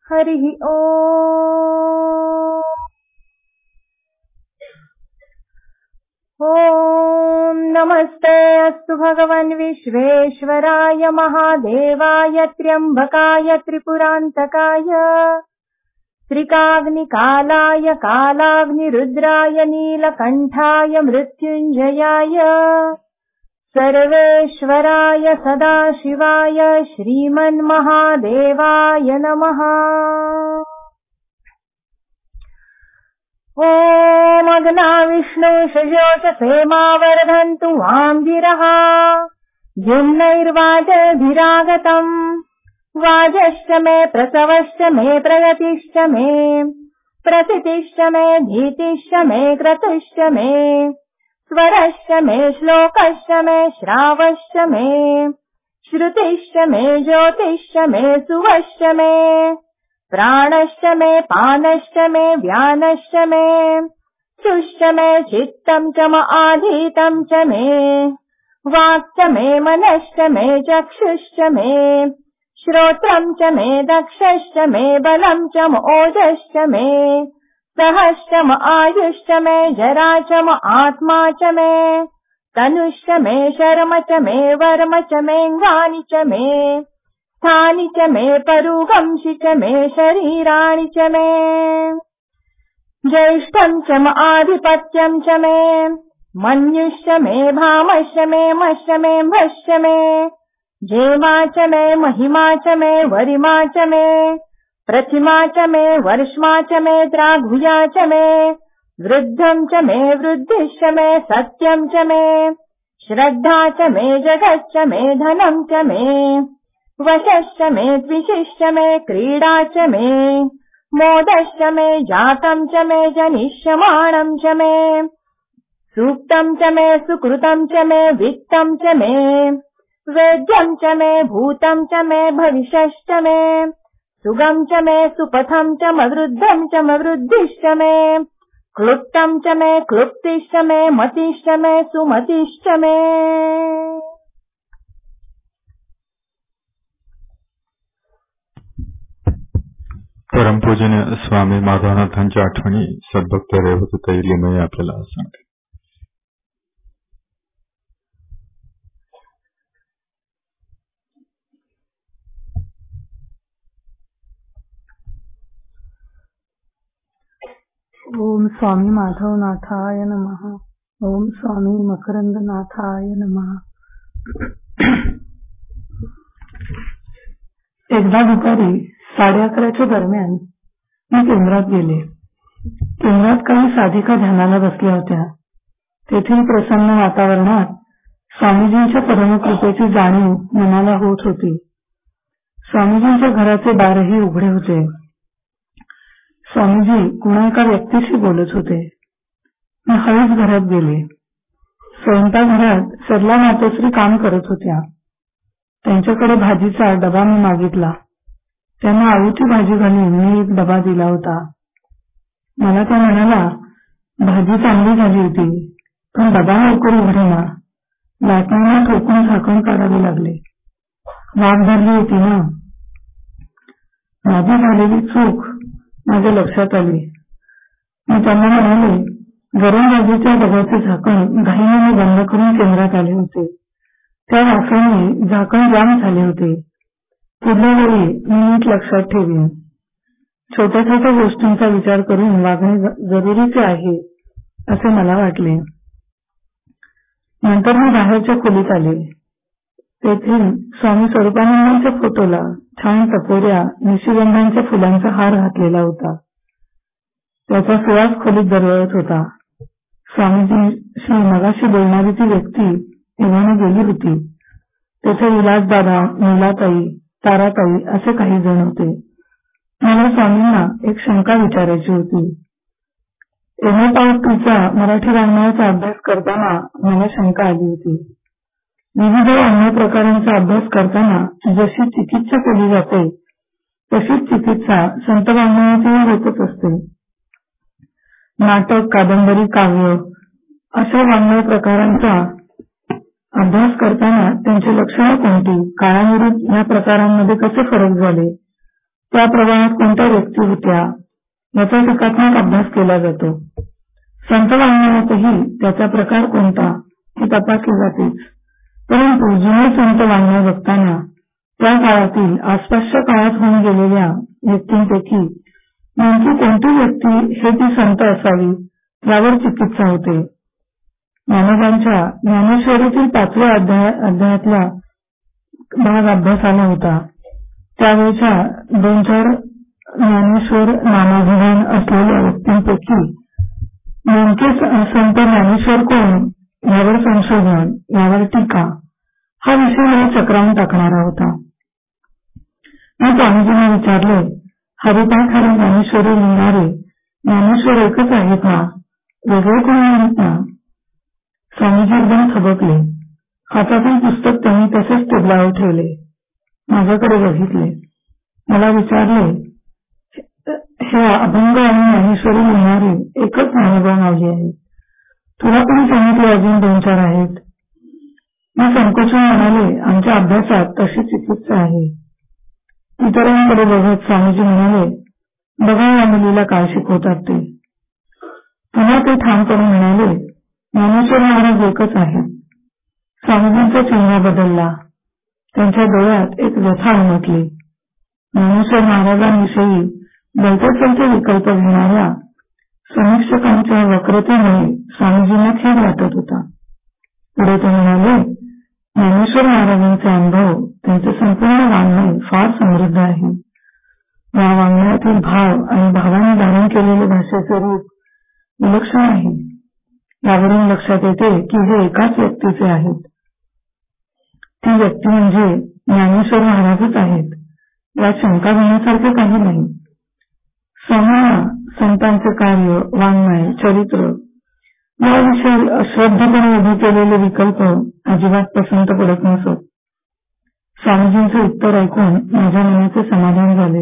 हरिः ॐ। ॐ नमस्ते अस्तु भगवन् विश्वेश्वराय महादेवाय त्र्यम्बकाय त्रिपुरान्तकाय त्रिकाग्निकालाय कालाग्निरुद्राय नीलकण्ठाय मृत्युञ्जयाय सर्वेश्वराय सदाशिवाय श्रीमन्महादेवाय नमः। ॐ अग्नाविष्णुशोषसेमावर्धन्तु वाङ्गिरः युम्नैर्वाजभिरागतम् वाजश्च मे प्रसवश्च मे प्रयतिश्च मे प्रथितिश्च मे भीतिश्च मे क्रतुश्च मे स्वरश्च मे श्लोकश्च मे श्रावश्च मे श्रुतिश्च मे ज्योतिश्च मे सुवश्च मे प्राणश्च मे पानश्च मे व्यानश्च मे सुश्च मे चित्तं च म आधीतं च मे वाक् च मे मनश्च मे चक्षुश्च मे श्रोत्रं च मे दक्षश्च मे बलं च म ओजश्च मे सहश्च म आयुश्च मे जरा च म आत्मा च मे तनुश्च मे शर्म च मे वर्म च मेऽङ्गानि च मे स्थानि च मे परुगंसि च मे शरीराणि च मे ज्येष्ठं च म आधिपत्यं च मे मन्युश्च मे भामश्च मे मश्च मे भश्च मे जेमा च मे महिमा च मे वरिमा च मे प्रतिमा च मे वर्ष्मा च मे द्राघुया च मे वृद्धं च मे वृद्धिश्च मे सत्यं च मे श्रद्धा च मे जगच्च मे धनं च मे वशश्च मे द्विषश्च मे क्रीडा च मे मोदश्च मे जातं च मे जनिष्यमाणं च मे सूक्तं च मे सुकृतं च मे वित्तं च मे वेद्यं च मे भूतं च मे भविष्यश्च मे सुगं च मे सुपथं च मवृद्धं च मवृद्धिश्च मे क्लुप्तं च मे क्लुप्तिश्च मे मतिश्च मे सुमतिश्च मे। परमपूजनीय स्वामी माधवनाथांच्या आठवणी सद्भक्त रेवतीताई लिमये आपल्याला सांगते. ओम स्वामी माधवनाथाय नमः. ओम स्वामी मकरंदनाथाय नमः. एकदा दुपारी 11:30च्या दरम्यान मी केंद्रात गेले. केंद्रात काही साधिका ध्यानाला बसल्या होत्या. तेथील प्रसन्न वातावरणात स्वामीजींच्या परमकृपेची जाणीव मनाला होत होती. स्वामीजींच्या घराचे दारही उघडे होते. स्वामीजी कुणा एका व्यक्तीशी बोलत होते. मी हळूच घरात गेले. स्वयंपाकघरात सरला मातोश्री काम करत होत्या. त्यांच्याकडे भाजीचा डबा मी मागितला. त्यांना आवडती भाजी घालून मी एक डबा दिला होता. मला त्या म्हणाला, भाजी चांगली झाली होती, पण डबा लवकर उघडेना. लाटण्याला ठोकून झाकण काढावे लागले. वाफ धरली होती ना. माझी झालेली चूक माझ्या लक्षात आली. मी त्यांना म्हणाले, गरम भाजीच्या डब्याचे झाकण घाईने मी बंद करून केंद्रात आले होते. त्या वाफेने झाकण जाम झाले होते. पुढल्या वेळी मी नीट लक्षात ठेवीन. छोट्या छोट्या गोष्टींचा विचार करून वागणे जरुरीचे आहे असे मला वाटले. नंतर मी बाहेरच्या खोलीत आले. तेथील स्वामी स्वरूपानंदांच्या फोटोला छान टपोऱ्या निशिगंधांच्या फुलांचा हार घातलेला होता. त्याचा सुवास खोलीत दरवळत होता. स्वामीजींशी मगाशी बोलणारी ती व्यक्ती एव्हाना गेली होती. तेथे विलासदादा, नीलाताई, ताराताई असे काही जण होते. मला स्वामींना एक शंका विचारायची होती. एमएपावतीचा मराठी वाङ्मयाचा अभ्यास करताना मला शंका आली होती. विविध अन्य प्रकारांचा अभ्यास करताना जशी चिकित्सा केली जाते तशीच चिकित्सा संत वाङ्मयाचीही होतच असते. नाटक, कादंबरी, काव्य अशा वाङ्मय प्रकारांचा अभ्यास करताना त्यांची लक्षणे कोणती, काळानुरूप या प्रकारांमध्ये कसे फरक झाले, त्या प्रवाहात कोणत्या व्यक्ती होत्या याचा टीकात्मक अभ्यास केला जातो. संत वाङ्मयातही त्याचा प्रकार कोणता हे तपासले जातेच. परंतु जुने संत वाङ्मय बघताना त्या काळातील आसपासच्या काळात होऊन गेलेल्या व्यक्तींपैकी नेमकी कोणती व्यक्ती हे ती संत असावी यावर चिकित्सा होते. ज्ञानोबांच्या ज्ञानेश्वरीतील 5व्या अध्यायातला भाग अभ्यासाला होता. त्यावेळच्या 2-4 ज्ञानेश्वर नामाभिमान असलेल्या व्यक्तींपैकी नेमके संत ज्ञानेश्वर कोण यावर संशोधन, यावर टीका हा विषय मला चक्रावून टाकणारा होता. मी स्वामीजींना विचारले, हरिपाठ आणि ज्ञानेश्वरी लिहिणारे ज्ञानेश्वर एकच आहेत ना, वेगळे कोणी आहेत ना? स्वामीजी एकदम थबकले. हातातील पुस्तक त्यांनी तसेच टेबलावर ठेवले. माझ्याकडे बघितले. मला विचारले, हे अभंग आणि ज्ञानेश्वरी लिहिणारे एकच ज्ञानोबा माऊली आहेत. तुला कोणी सांगितले अजून 2-4 आहेत? मी संकोचून म्हणाले, आमच्या अभ्यासात तशी चिकित्सा आहे. इतरांकडे बघत स्वामीजी म्हणाले, बघा या मुलीला काय शिकवतात ते. पुन्हा ते ठाम करून म्हणाले, ज्ञानेश्वर महाराज एकच आहेत. स्वामीजींचा चेहरा बदलला. त्यांच्या डोळ्यात एक व्यथा उमटली. ज्ञानेश्वर महाराजांविषयी भलते विकल्प घेणाऱ्या समीक्षकांच्या वक्रतेमुळे स्वामीजींना खेद वाटत होता. पुढे ते म्हणाले, ज्ञानेश्वर महाराजांचे अनुभव, त्यांचे संपूर्ण वाङ्मय फार समृद्ध आहे. या वाङ्मयातील भाव आणि भावाने धारण केलेले भाषेचे रूप विलक्षण आहे. यावरून लक्षात येते की हे एकाच व्यक्तीचे आहेत. ती व्यक्ती म्हणजे ज्ञानेश्वर महाराजच आहेत. यात शंका घेण्यासारखे काही नाही. समूह संतांचे कार्य, वाङ्मय, चरित्र याविषयी अश्रद्धपणे उभे केलेले विकल्प अजिबात पसंत पडत नसत. स्वामीजींचे उत्तर ऐकून माझ्या मनाचे समाधान झाले.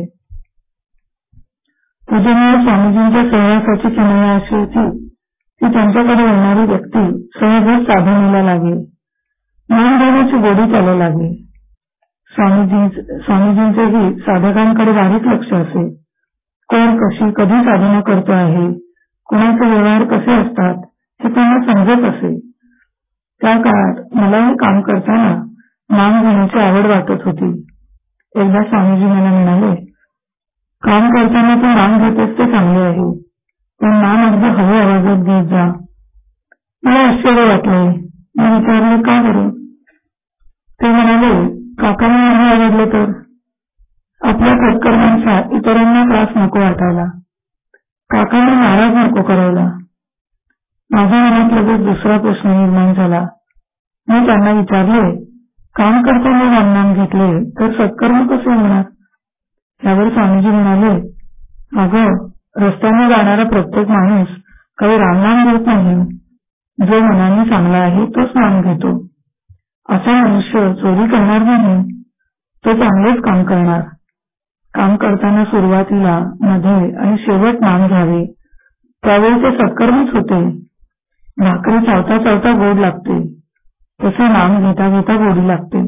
पूजनीय स्वामीजींच्या सहवासाची किमया अशी होती की त्यांच्याकडे येणारी व्यक्ती सहजच साधनेला लागेल, मान देण्याची गोडी त्याला लागेल. स्वामीजींचेही साधकांकडे बारीक लक्ष असे. कोण कशी कधी साधना करतो आहे, कोणाचे व्यवहार कसे असतात हे त्यांना समजत असे. त्या काळात मलाही काम करताना नाम घेण्याची आवड वाटत होती. एकदा स्वामीजी मला म्हणाले, काम करताना तू नाम घेतेस ते चांगले आहे, पण नाम अगदी हवे आवाजात घेत जा. मला आश्चर्य वाटले. मी विचारले, का बरं? ते म्हणाले, काकांना नाही आवडलं तर? आपल्या सत्कर्मांचा इतरांना त्रास नको वाटायला, काकांना नाराज नको करायला. माझ्या मनात लगेच दुसरा प्रश्न निर्माण झाला. मी त्यांना विचारले, काम करताना रामनाम घेतले तर सत्कर्म कसे होणार? यावर स्वामीजी म्हणाले, अगं, रस्त्याने जाणारा प्रत्येक माणूस काही रामनाम घेत नाही. जो मनाने चांगला आहे तोच नाम घेतो. असा मनुष्य चोरी करणार नाही, तो चांगलेच काम करणार. काम करताना सुरुवातीला, मध्ये आणि शेवट नाम घ्यावे, त्यावेळी ते सत्कर्मच होते. भाकरी चावता चावता गोड लागते, तसे नाम घेता घेता गोडी लागते.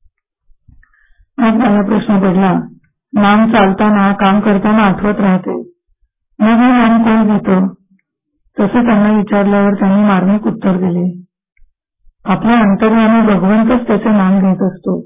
मग मला प्रश्न पडला, नाम चालताना काम करताना आठवत राहते, मग हे नाम कोण घेतो? तसे त्यांना विचारल्यावर त्यांनी मार्मिक उत्तर दिले, आपल्या अंतर्याने भगवंतच त्याचे नाम घेत असतो.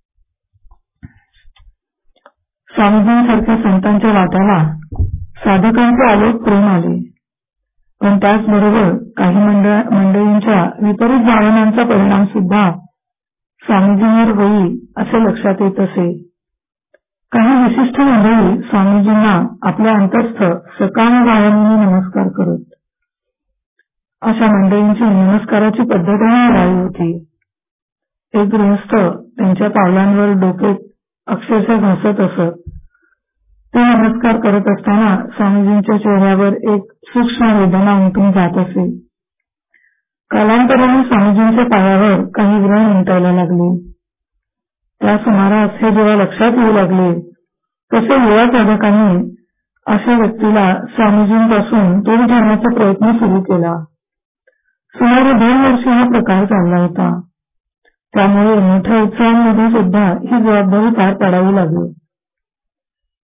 स्वामीजींसारख्या संतांच्या वाट्याला साधकांचे आलोक प्रेम आले, पण त्याचबरोबर काही मंडळींच्या विपरीत भावनांचा परिणाम सुद्धा स्वामीजींवर होईल असे लक्षात येत असे. काही विशिष्ट मंडळी स्वामीजींना आपल्या अंतस्थ सकाम भावनेने नमस्कार करत. अशा मंडळींची नमस्काराची पद्धतही निराळी होती. एक गृहस्थ त्यांच्या पावलांवर डोके अक्षरशः घासत असत. ते नमस्कार करत असताना स्वामीजींच्या चेहऱ्यावर एक सूक्ष्म वेदना उमटून जात असे. कालांतराने स्वामीजींच्या पायावर काही ग्रह उमटायला लागले. त्या सुमारास हे जेव्हा लक्षात येऊ लागले, तसे युवा साधकांनी अशा व्यक्तीला स्वामीजींपासून दूर ठेवण्याचा प्रयत्न सुरू केला. सुमारे 2 वर्षे हा प्रकार चालला होता. त्यामुळे मोठ्या उत्सवांमध्ये सुद्धा ही जबाबदारी पार पाडावी लागली.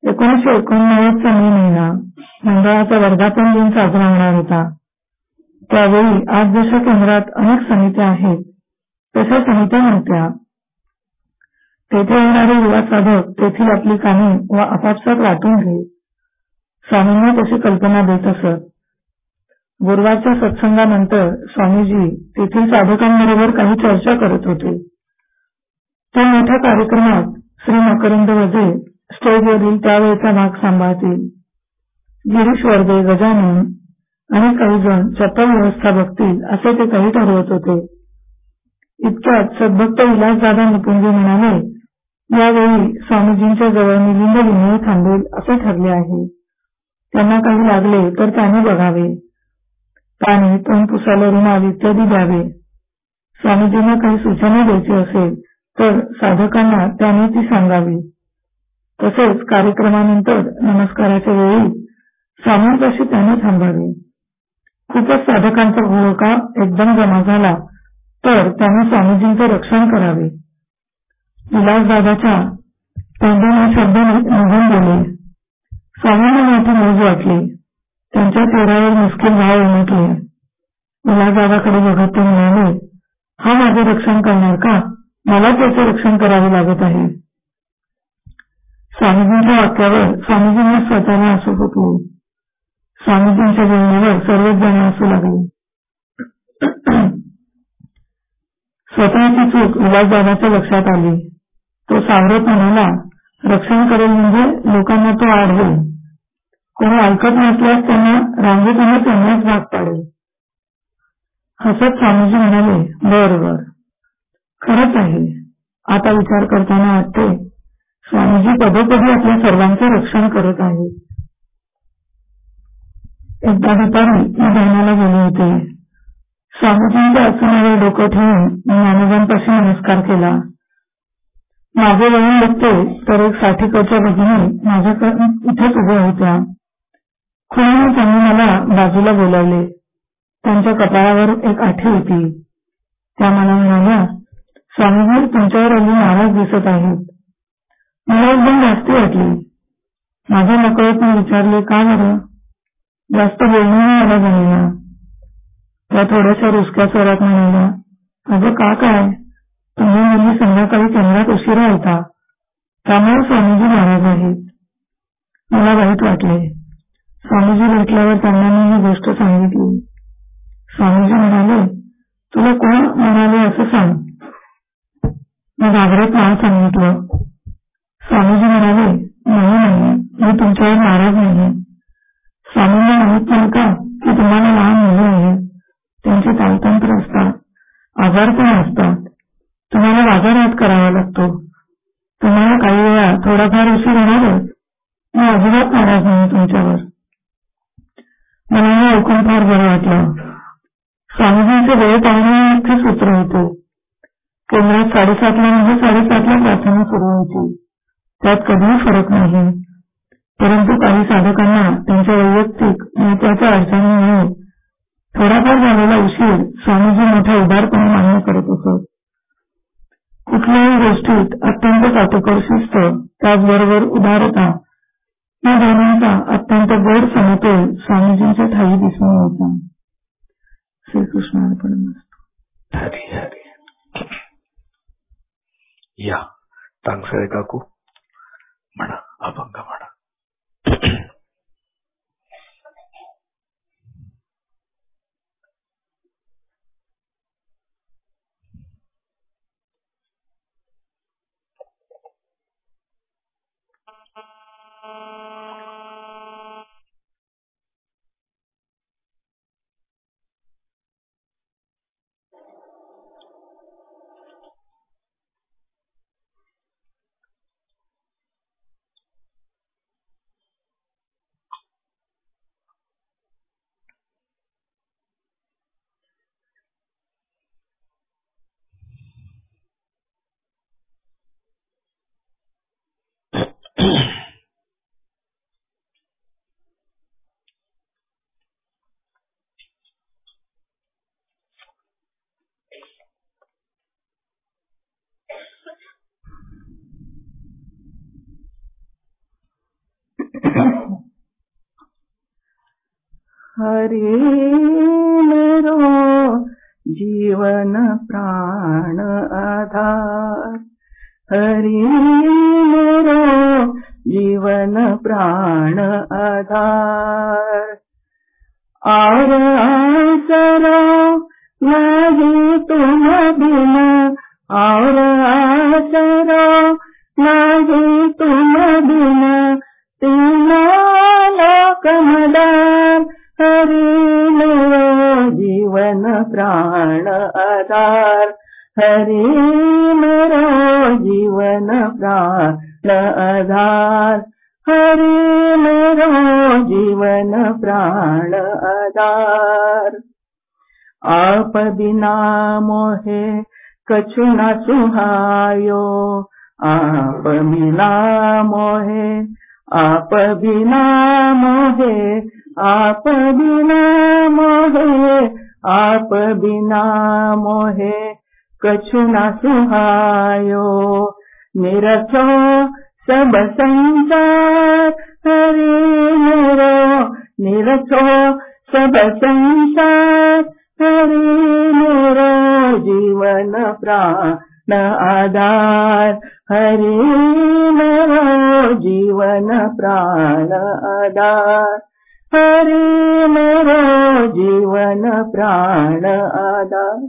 1989 चा मे महिना मंडळाचा वर्धापन दिन साजरा होणार होता. त्यावेळी आज जशा केंद्रात अनेक समित्या आहेत तशा समित्या नव्हत्या. तेथे येणारे युवा साधक तेथील आपली कामे व आपापसात वाटून घेत. स्वामींना तशी कल्पना देत असत. गुरुवारच्या सत्संगानंतर स्वामीजी तेथील साधकांबरोबर काही चर्चा करत होते. त्या मोठ्या कार्यक्रमात श्री मकरंद वजे स्टेजवरील त्यावेळचा भाग सांभाळतील. गिरीश वर्दे, गजानन आणि काही जण चप्पल व्यवस्था बघतील असे ते काही ठरवत होते. इतक्यात सद्भक्त विलासदादा निकुंजे म्हणाले, यावेळी स्वामीजींच्या जवळ मिलिंद विनय थांबेल असे ठरले आहे. त्यांना काही लागले तर त्याने बघावे. पाणी, तोंड पुसायला रुमाल इत्यादी द्यावे. स्वामीजींना काही सूचना द्यायची असेल तर साधकांना त्याने ती सांगावी. तसेच कार्यक्रमानंतर नमस्काराच्या वेळी स्वामींपाशी त्याने थांबावे. खूपच साधकांचा घोळका एकदम जमा झाला तर त्याने स्वामीजींचे रक्षण करावे. विलासदादाच्या तोंडून शब्द निघून गेले. स्वामींना मोठी मौज वाटली. त्यांच्या चेहऱ्यावर मुश्किल भाव उमटले. विलासदादाकडे बघत ते म्हणाले, हा माझे रक्षण करणार का? मला त्याचे रक्षण करावे लागत आहे. स्वामीजींच्या वाक्यावर स्वामीजींना स्वतःला हसू फुटले. स्वामीजींच्या बोलण्यावर सर्वच जण हसू लागले. स्वतःची चूक विलासदादाच्या लक्षात आली. तो सावरत म्हणाला, रक्षण करेल म्हणजे लोकांना तो आढळेल. कोणी ऐकत नसल्यास त्यांना रांगेतून त्यांनाच भाग पाडेल. हसत स्वामीजी म्हणाले, बरोबर, खरंच आहे. आता विचार करताना वाटते स्वामीजी पदोपदी आपल्या सर्वांचे रक्षण करत आहेत. एकदा दुपारी मी ध्यानाला गेले होते. स्वामीजींच्या आसनावर डोकं ठेवून ज्ञानोबांपाशी नमस्कार केला. माझे वळून बघते तर एक 60च्या भगिनी माझ्याकडे इथेच उभ्या होत्या. खुणेने त्यांनी मला बाजूला बोलावले. त्यांच्या कपाळावर एक आठी होती. त्या मला म्हणाल्या, स्वामीजी तुमच्यावर अगदी नाराज दिसत आहेत. मला एकदम जास्ती वाटली. माझ्या नकळत मी विचारले, का बरं? जास्त बोलणं मला जमेना. त्या थोड्याशा रुसक्या स्वरात म्हणाल्या, अगं का काय? तुम्ही मुली संध्याकाळी केंद्रात उशिरा होता त्यामुळे स्वामीजी नाराज आहेत. मला वाईट वाटले. स्वामीजी भेटल्यावर त्यांना मी ही गोष्ट सांगितली. स्वामीजी म्हणाले, तुला कोण म्हणाले असं सांग. मी घाबरत नाव सांगितलं. स्वामीजी म्हणाले, नाही, मी तुमच्यावर नाराज नाही. स्वामींना माहित नाही का की तुम्हाला लहान मुलं आहेत, त्यांचे तालतंत्र असतात, आजार पण असतात. तुम्हाला बाजारात करावा लागतो. तुम्हाला काही वेळा थोडाफार उशीर होणारच. मी अजिबात नाराज नाही तुमच्यावर. मला हे ऐकून फार बरं वाटलं. स्वामीजींचे वेळ पाहणे मुख्य सूत्र होते. केंद्रात 7:30 म्हणजे 7:30 प्रार्थना सुरू व्हायची. त्यात कधीही फरक नाही. परंतु काही साधकांना त्यांच्या वैयक्तिक महत्वाच्या अडचणीमुळे थोडाफार झालेला उशीर स्वामीजी मोठ्या उदारपणे मान्य करत असत. कुठल्याही गोष्टीत अत्यंत काटेकोर शिस्त, त्याचबरोबर उदारता या दोन्हींचा अत्यंत गोड समतोल स्वामीजींच्या ठायी दिसून यायचा. श्रीकृष्णार्पणमस्तु. हरी हरी. या तांगसळे काकू म्हणा, अभंग म्हणा. हरि मेरो जीवन प्राण आधार, हरि मेरो जीवन प्राण आधार। और आसरा नहीं तुम बिना, और आसरा नहीं तुम बिना, तीनों लोक मदार, हरि मेरो जीवन प्राण आधार, हरि मेरो जीवन प्राण आधार, हरि मेरो जीवन प्राण आधार। आप बिना मोहे कछु न सुहायो, आप बिना मोहे, आप बिना मोहे, आप बिना मोहे, आप बिना मोहे कछु न सुहायो। निरखो सब संसार, हरि मेरो निरखो सब संसार, हरि मेरो जीवन प्राण आधार, हरि मेरो जीवन प्राण आधार, हरि मेरो जीवन प्राण आधार।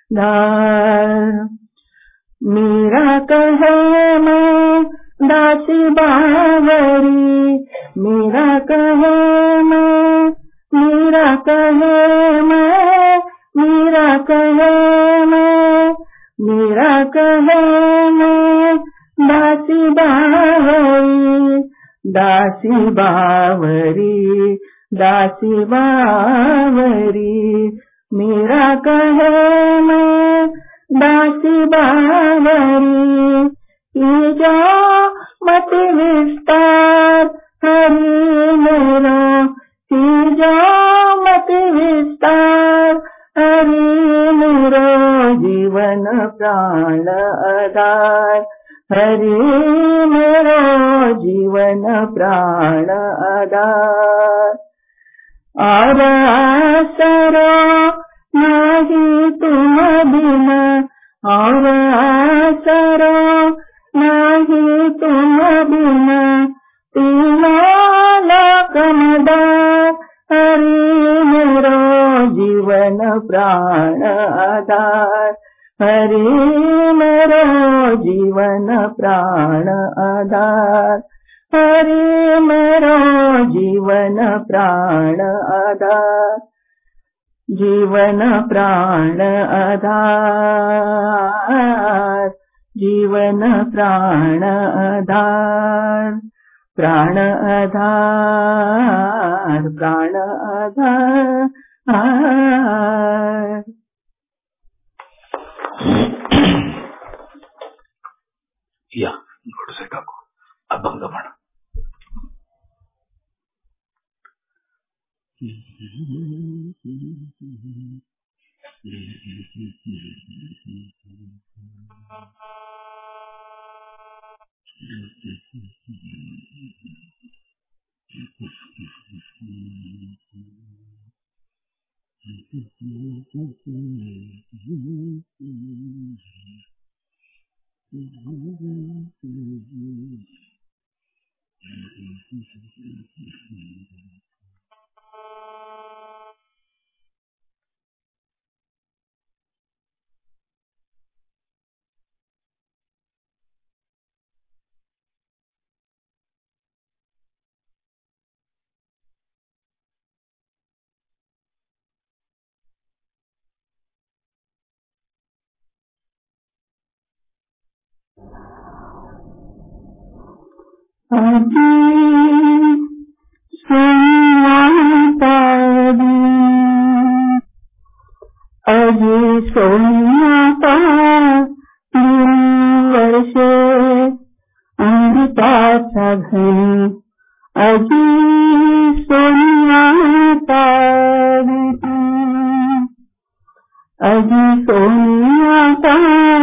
मीरा कहे मैं दासी बावरी, मीरा कहे मैं, मीरा कहे मैं, मीरा कहे मैं, मीरा कहे मैं दासी बावरी, दासी बावरी, दासी बावरी। मीरा कहे मैं दासी बावरी, कीजो मत विस्तार, हरि मेरो कीजो मत विस्तार, हरि मेरो जीवन प्राण आधार, हरि मेरो जीवन प्राण आधार। और आसरा नहीं तुम बिना, और आसरा नहीं तुम बिना, तीनों लोक मदार, हरि मेरो जीवन प्राण आधार, हरि मेरो जीवन प्राण आधार, हरि मेरो जीवन प्राण आधार, जीवन प्राण आधार, जीवन प्राण आधार, प्राण आधार, प्राण आधार। या गोडसे काकू अभंग म्हणा. अजी सोनियाता अजी सोनियाता वर्षे अमृताचा घन अजी सोनियाता अजी सोनियाता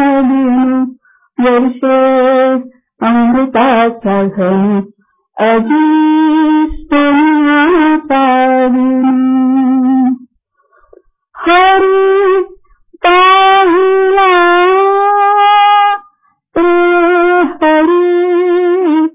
वर्षे अमृताचा घन अजी सोनियाता हरी पाहिला हरी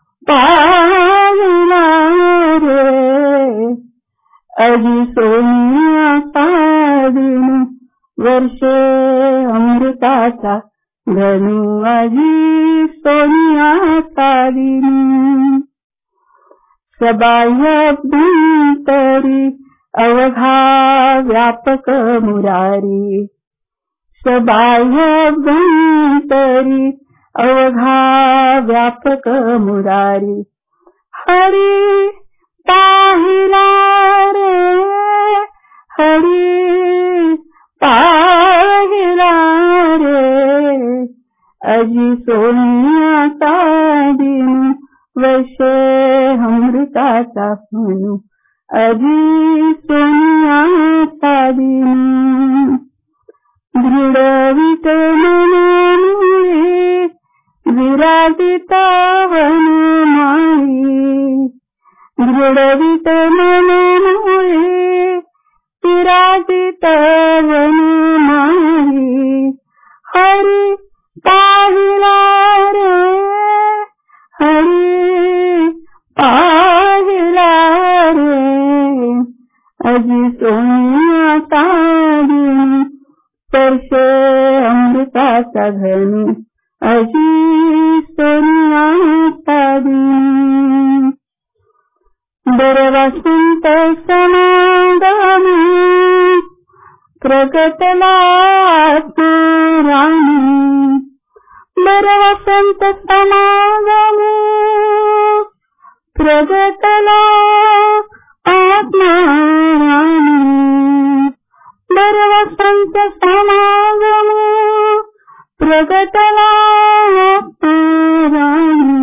पाहिला रे अजी सोन्याचा दिन वर्षे अमृताचा धनु अजी सोन्याचा दिन सबाह्यभ्यंतरी अवघा व्यापक मुरारी सबाह्यभ्यंतरी अवघा व्यापक मुरारी हरी पाहिला रे हरी पाहिला रे अजी सोन्याचा दिन वर्षे अमृताचा म्हणू अजी सोन्याचा दिन दृढवित मनमुळे विराजित वनमाळी दृढवित मनमुळे विराजित वनमाळी हरी पाहिला रे हरी पाहिला रे अजी सोन्याचा दिन स्पर्शे अमृताचा धनु अजी सोन्याचा दिन बरवसंत समागम प्रगटला राणी बरवसंत समागम प्रगटला आत्माराणी बरवसंत समागम प्रगटला आत्माराणी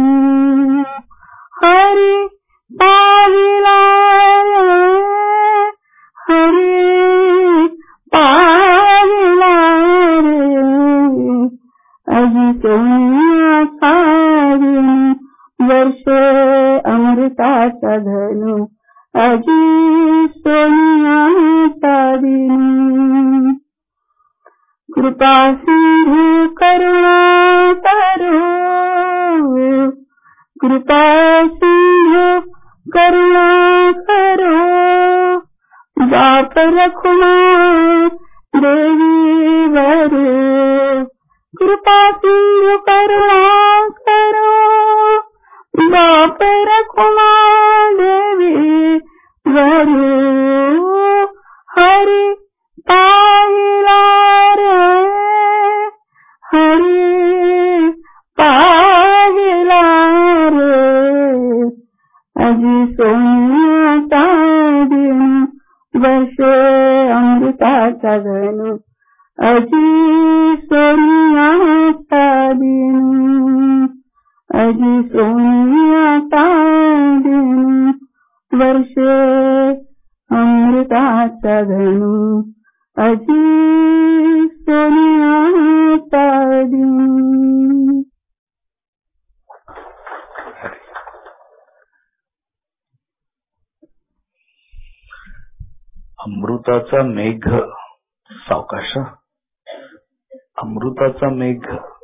हरी पाहिला रे हरी पाहिला रे अजी सोन्याचा दिन वर्षे अमृताचा धनु अजी सोन्याचा दिन कृपा सिंधू करुणा करो कृपा सिंधू करुणा करो बाप रखुमा देवी वर कृपा सिंधू करुणा करो बाप रखुमा देवी वर हरी पाहिला रे हरी पाहिला रे अजी सोन्याचा दिन वर्षे अमृताचा धनु अजी सोन्याचा दिन अजी सोन्याचा दिन वर्षे अमृताचा धनु अजी सोन्याचा दिन अमृताचा मेघ सावकाश अमृताचा मेघ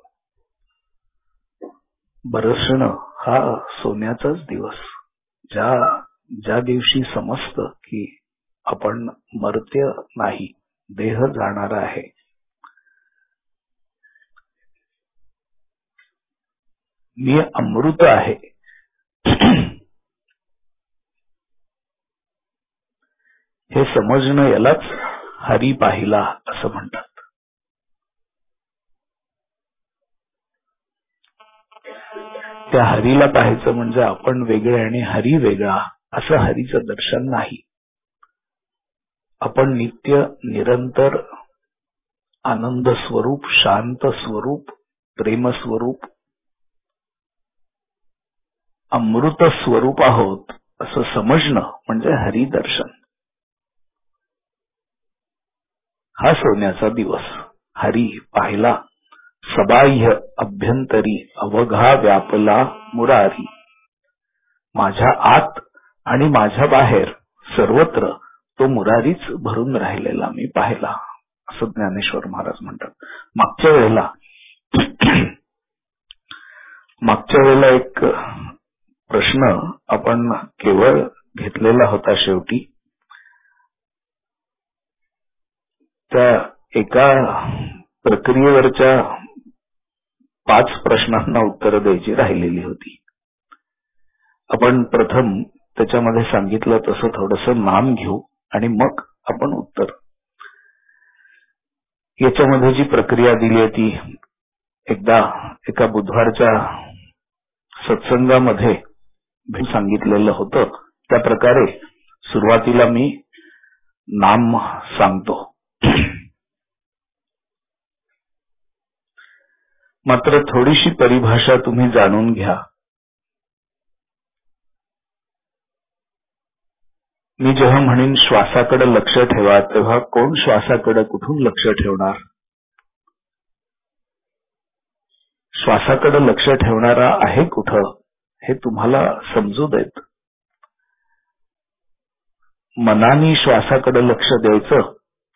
बरसणं हा सोन्याचाच दिवस ज्या दिवशी समजतं की आपण मर्त्य नाही देह जाणार आहे मी अमृत आहे हे समजणं यालाच हरी पाहिला असं म्हणतात. त्या हरीला पाहायचं म्हणजे आपण वेगळे आणि हरी वेगळा असं हरीचं दर्शन नाही. आपण नित्य निरंतर आनंद स्वरूप शांत स्वरूप प्रेम स्वरूप अमृत स्वरूप आहोत असं समजणं म्हणजे हरी दर्शन. हा सोन्याचा दिवस हरी पाहिला सबाह्य अभ्यंतरी अवघा व्यापला मुरारी. माझ्या आत आणि माझ्या बाहेर सर्वत्र तो मुरारीच भरून राहिलेला मी पाहिला, असं ज्ञानेश्वर महाराज म्हणतात. मागच्या वेळेला एक प्रश्न आपण केवळ घेतलेला होता शेवटी. त्या एका प्रक्रियेवरच्या 5 प्रश्नांना उत्तर द्यायची राहिलेली होती. आपण प्रथम त्याच्यामध्ये सांगितलं तसं थोडंसं नाम घेऊ आणि मग आपण उत्तर. याच्यामध्ये जी प्रक्रिया दिली आहे ती एकदा एका बुधवारच्या सत्संगामध्ये सांगितलेलं होतं. त्या प्रकारे सुरुवातीला मी नाम सांगतो. मात्र थोडीशी परिभाषा तुम्ही जाणून घ्या. मी जेव्हा म्हणेन श्वासाकडे लक्ष ठेवा, तेव्हा कोण श्वासाकडे कुठून लक्ष ठेवणार? श्वासाकडे लक्ष ठेवणारा आहे कुठं हे तुम्हाला समजू देत. मनाने श्वासाकडे लक्ष द्यायचं,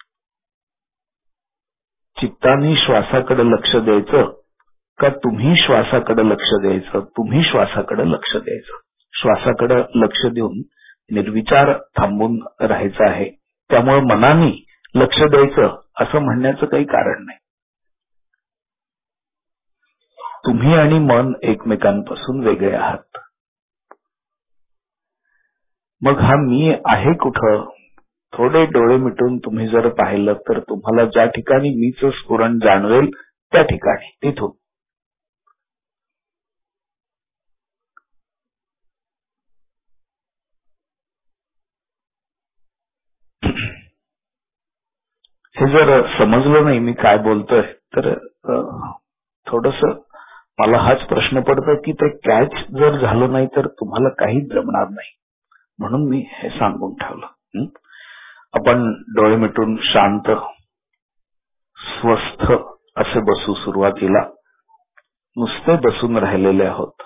चित्ताने श्वासाकडे लक्ष द्यायचं का तुम्ही श्वासाकडे लक्ष द्यायचं? तुम्ही श्वासाकडे लक्ष द्यायचं. श्वासाकडे लक्ष देऊन निर्विचार थांबून राहायचं आहे. त्यामुळे मनाने लक्ष द्यायचं असं म्हणण्याचं काही कारण नाही. तुम्ही आणि मन एकमेकांपासून वेगळे आहात. मग हा मी आहे कुठं? थोडे डोळे मिटून तुम्ही जर पाहिलं तर तुम्हाला ज्या ठिकाणी मीच स्फुरण जाणवेल त्या ठिकाणी, तिथून हे जर समजलं नाही मी काय बोलतोय तर थोडस मला हाच प्रश्न पडतो की ते कॅच जर झालं नाही तर तुम्हाला काहीच जमणार नाही. म्हणून मी हे सांगून ठेवलं. आपण डोळे मिटून शांत स्वस्थ असे बसू. सुरुवातीला नुसते बसून राहिलेले आहोत.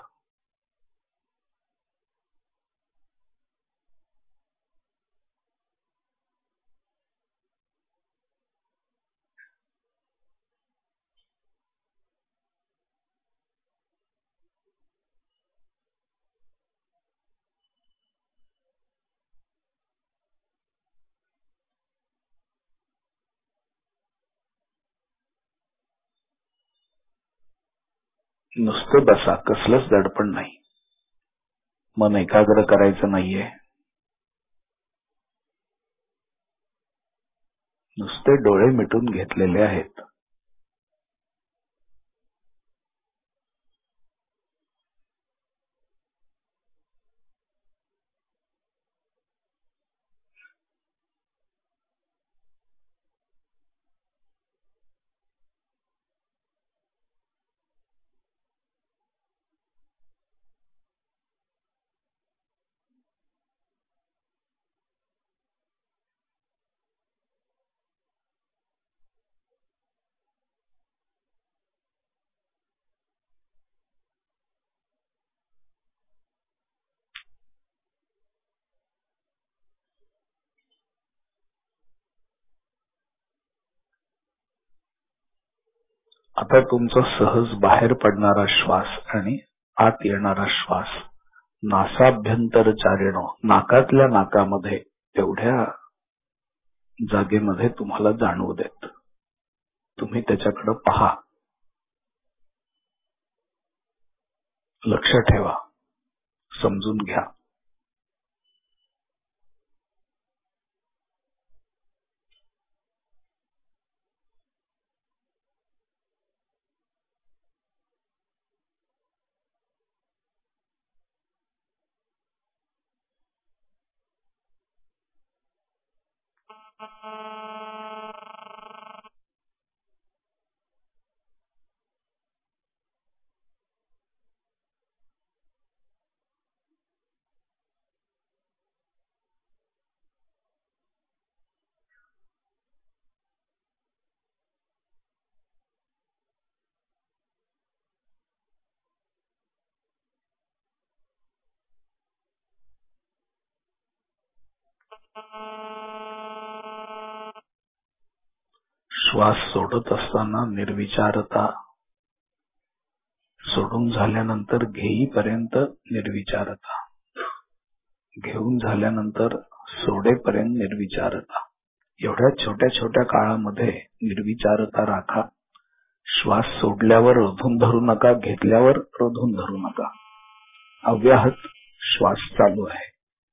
नुसते बसा, कसलंच दडपण नाही. मन एकाग्र करायचं नाहीये. नुसते डोळे मिटून घेतलेले आहेत. आता तुमचा सहज बाहेर पडणारा श्वास आणि आत येणारा श्वास नासाभ्यंतरचारिणो, नाकातल्या नाकामध्ये तेवढ्या जागेमध्ये तुम्हाला जाणवू देत. तुम्ही त्याच्याकडे पहा, लक्ष ठेवा, समजून घ्या. श्वास सोडत असताना निर्विचारता, सोडून झाल्यानंतर घेईपर्यंत निर्विचारता, घेऊन झाल्यानंतर सोडेपर्यंत निर्विचारता. एवढ्या छोट्या छोट्या काळामध्ये निर्विचारता राखा. श्वास सोडल्यावर रोधून धरू नका, घेतल्यावर रोधून धरू नका. अव्याहत श्वास चालू आहे.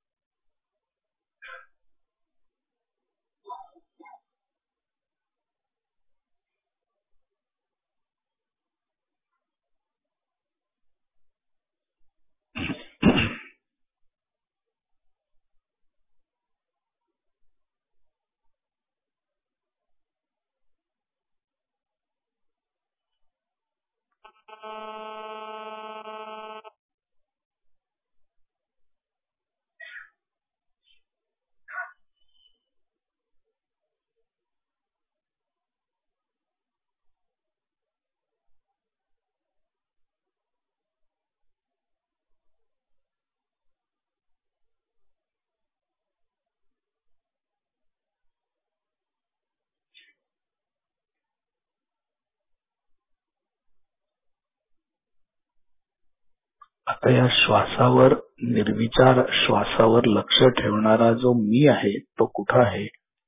आता या श्वासावर, निर्विचार श्वासावर लक्ष ठेवणारा जो मी आहे तो कुठं आहे?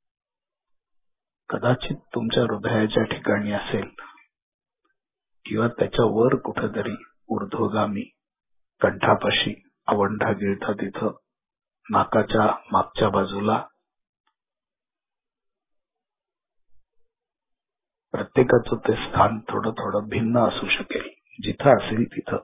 कदाचित तुमच्या हृदयाच्या ठिकाणी असेल किंवा त्याच्या वर कुठेतरी ऊर्ध्वगामी, कंठापाशी, आवंढा गिळता तिथं, नाकाच्या मागच्या बाजूला. प्रत्येकाचं ते स्थान थोडं थोडं भिन्न असू शकेल. जिथं असेल तिथं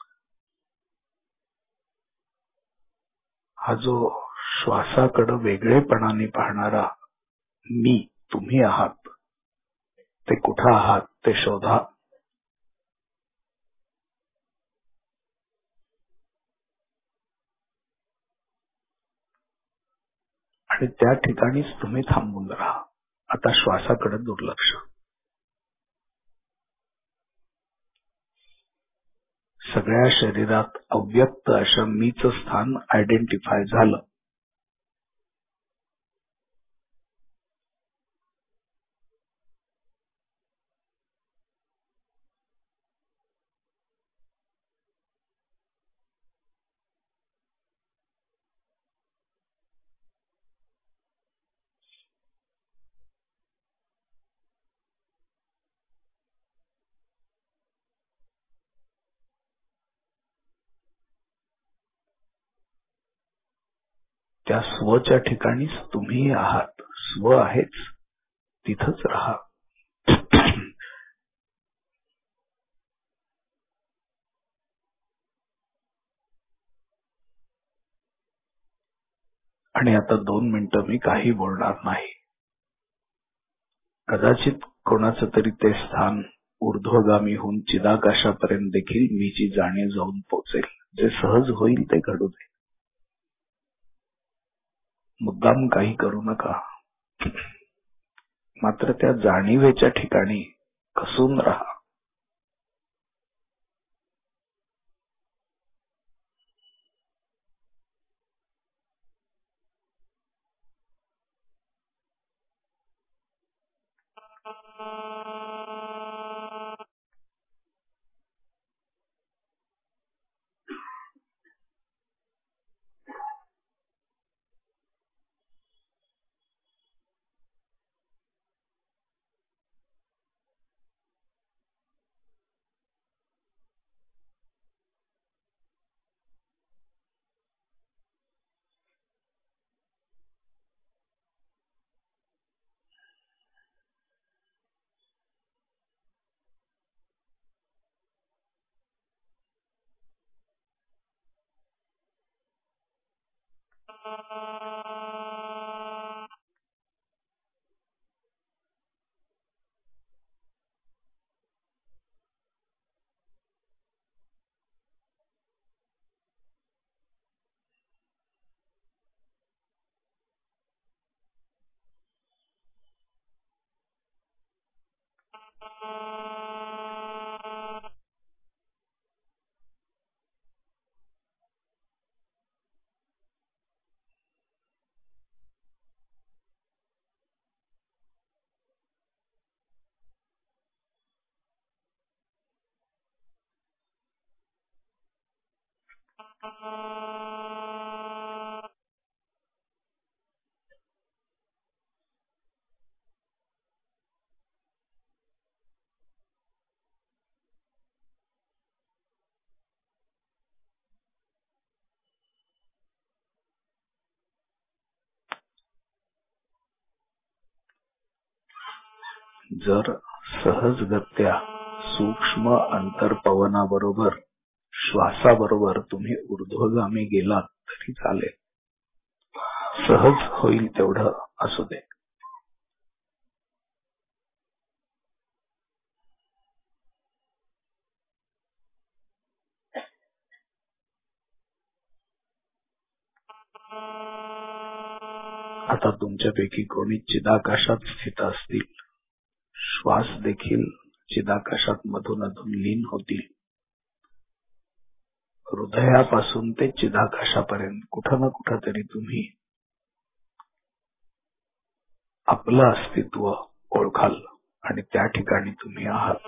हा जो श्वासाकडे वेगळेपणाने पाहणारा मी, तुम्ही आहात, ते कुठं आहात ते शोधा. आणि त्या ठिकाणीच तुम्ही थांबून राहा. आता श्वासाकडे दुर्लक्ष. सगळ्या शरीरात अव्यक्त असं मीच स्थान आयडेंटिफाय झालं. त्या स्वच्या ठिकाणीच तुम्ही आहात. स्व आहेच, तिथंच राहा. आणि आता 2 मिनिटं मी काही बोलणार नाही. कदाचित कोणाचं तरी ते स्थान ऊर्ध्वगामी होऊन चिदाकाशापर्यंत देखील मीची जाणीव जाऊन पोचेल. जे सहज होईल ते घडू दे. मुद्दाम काही करू नका. मात्र त्या जाणीवेच्या ठिकाणी कसून राहा. जर सहजगत्या सूक्ष्म अंतर्पवनाबरोबर श्वासाबरोबर तुम्ही ऊर्ध्वगामी गेलात तरी चालेल. सहज होईल तेवढं असू दे. आता तुमच्यापैकी कोणी चिदाकाशात स्थित असतील, श्वास देखील चिदाकाशात मधून अधून लीन होतील. हृदयापासून ते चिदाकाशापर्यंत कुठं ना कुठं तरी तुम्ही आपलं अस्तित्व ओळखाल आणि त्या ठिकाणी तुम्ही आहात.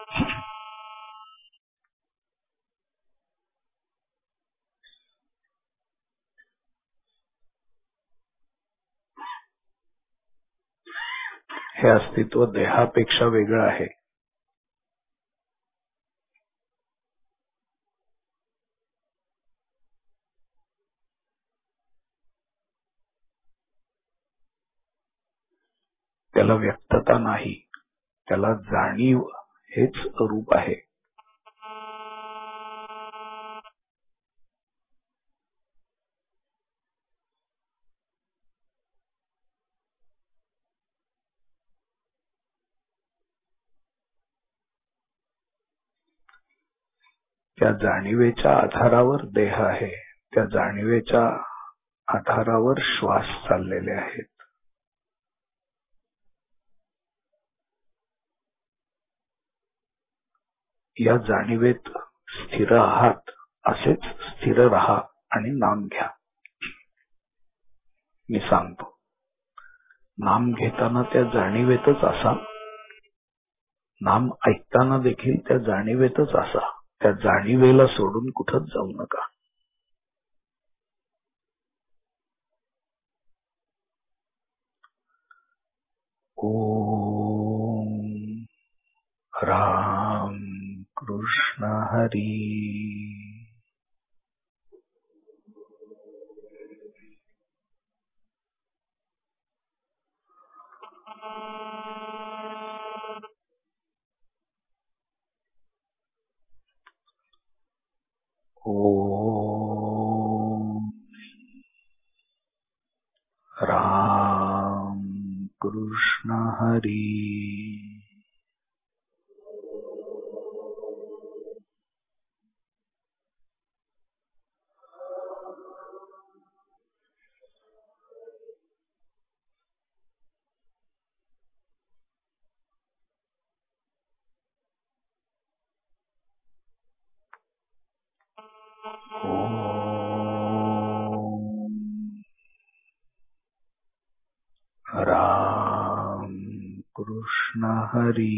हे अस्तित्व देहापेक्षा वेगळं आहे. त्याला व्यक्तता नाही, त्याला जाणीव हेच रूप आहे. त्या जाणीवेच्या आधारावर देह आहे, त्या जाणीवेच्या आधारावर श्वास चाललेले आहेत. या जाणीवेत स्थिर आहात, असेच स्थिर राहा आणि नाम घ्या. मी सांगतो, नाम घेताना त्या जाणीवेतच असा, नाम ऐकताना देखील त्या जाणीवेतच असा. त्या जाणीवेला सोडून कुठंच जाऊ नका. ओम राम कृष्ण हरी. ओम राम कृष्ण हरी. राम कृष्ण हरी.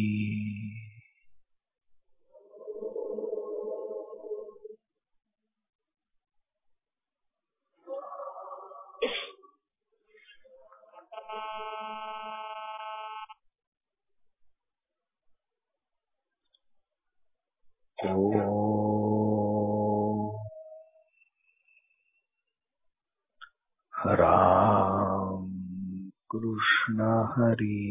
राम कृष्ण हरी.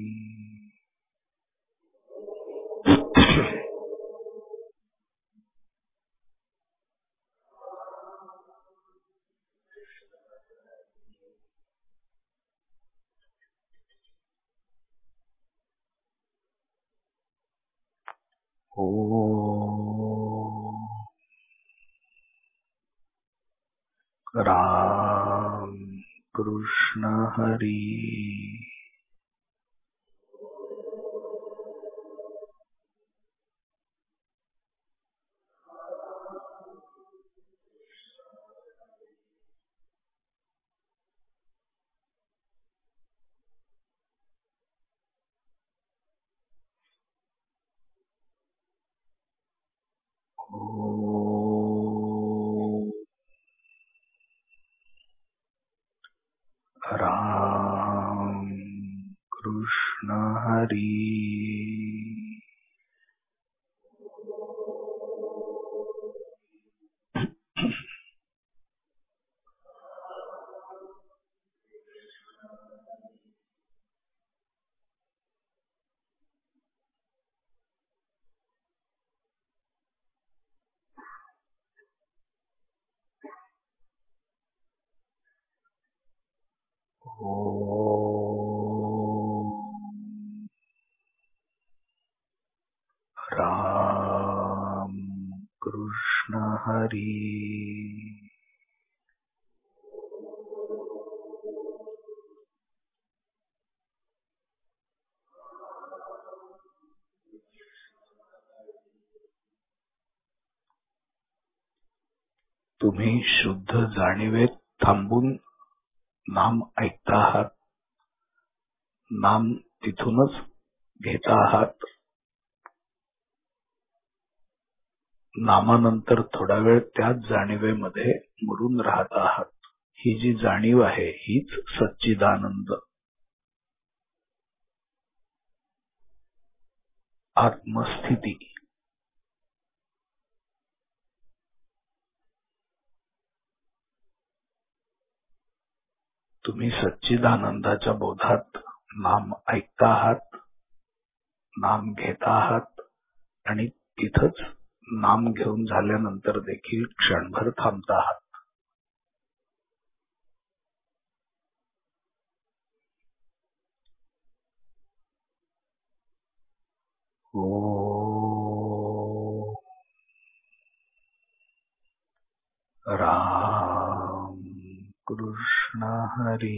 राम कृष्ण हरी. हरी. राम कृष्ण हरी. तुम्ही शुद्ध जाणीवेत थांबून नाम ऐकता आहात. नाम तिथूनच घेता आहात. नामानंतर थोडा वेळ त्याच जाणीवेमध्ये मुरून राहत आहात. ही जी जाणीव आहे हीच सच्चिदानंद आत्मस्थिती. तुम्ही सच्चिदानंदाच्या बोधात नाम ऐकता आहात, नाम घेता आहात आणि तिथंच नाम घेऊन झाल्यानंतर देखील क्षणभर थांबता आहात. राम कृष्ण हरी.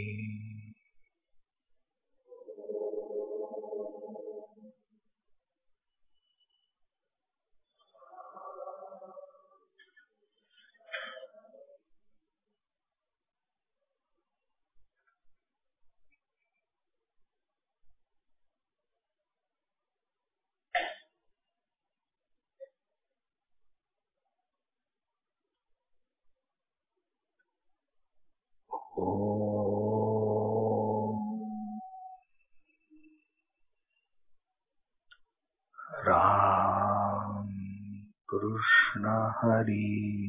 राम कृष्ण हरी.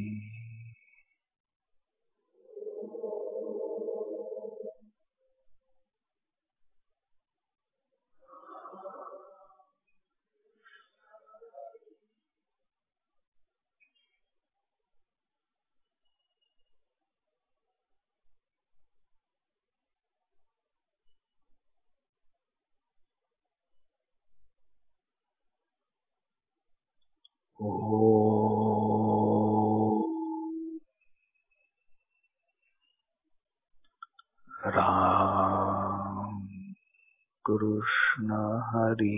राम कृष्ण हरी.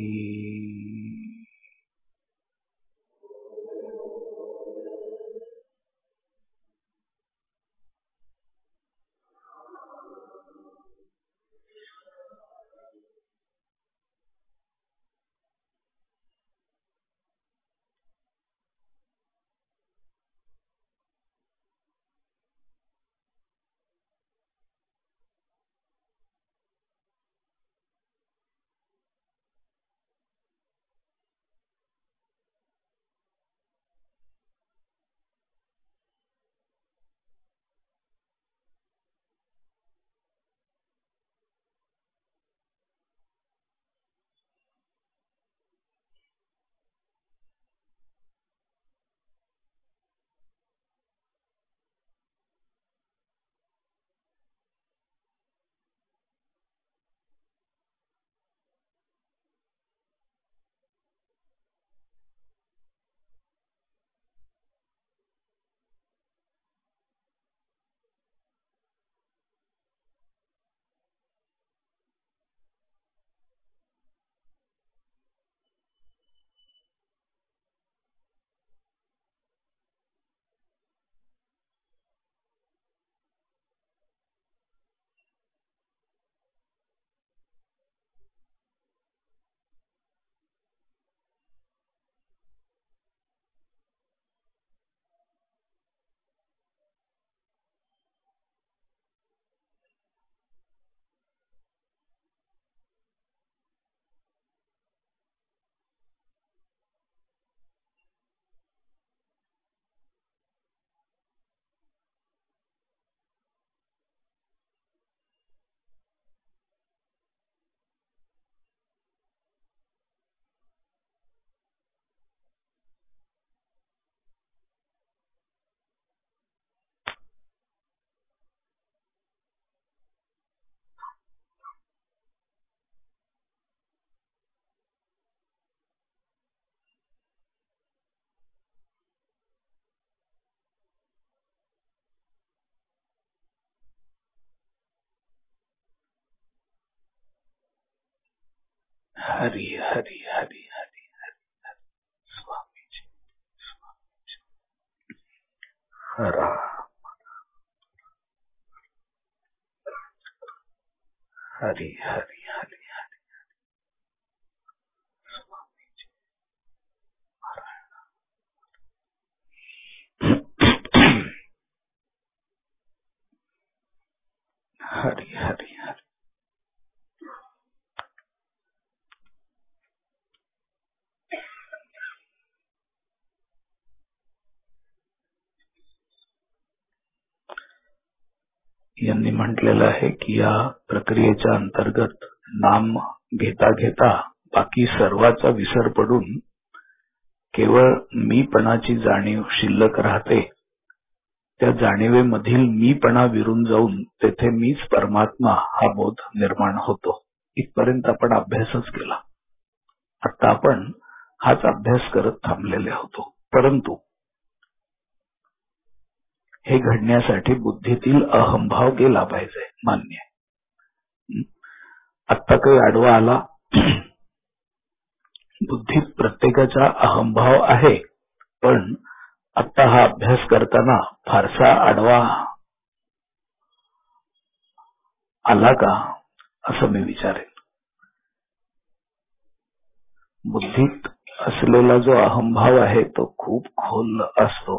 हरी हरी हरी हरी हरी स्वामीजी हरा हरी हरी हरी हरी स्वामीजी हरी हरी हरी यांनी म्हटलेलं आहे की या प्रक्रियेच्या अंतर्गत नाम घेता घेता बाकी सर्वाचा विसर पडून केवळ मीपणाची जाणीव शिल्लक राहते. त्या जाणीवेमधील मीपणा विरून जाऊन तेथे मीच परमात्मा हा बोध निर्माण होतो. इथपर्यंत आपण अभ्यासच केला. आता आपण हाच अभ्यास करत थांबलेले होतो. परंतु हे घडण्यासाठी बुद्धीतील अहंभाव गेला पाहिजे. मान्य. आत्ता काही आडवा आला. बुद्धीत प्रत्येकाचा अहंभाव आहे, पण आता हा अभ्यास करताना फारसा आडवा आला का असं मी विचारेन. बुद्धीत असलेला जो अहंभाव आहे तो खूप खोल असतो,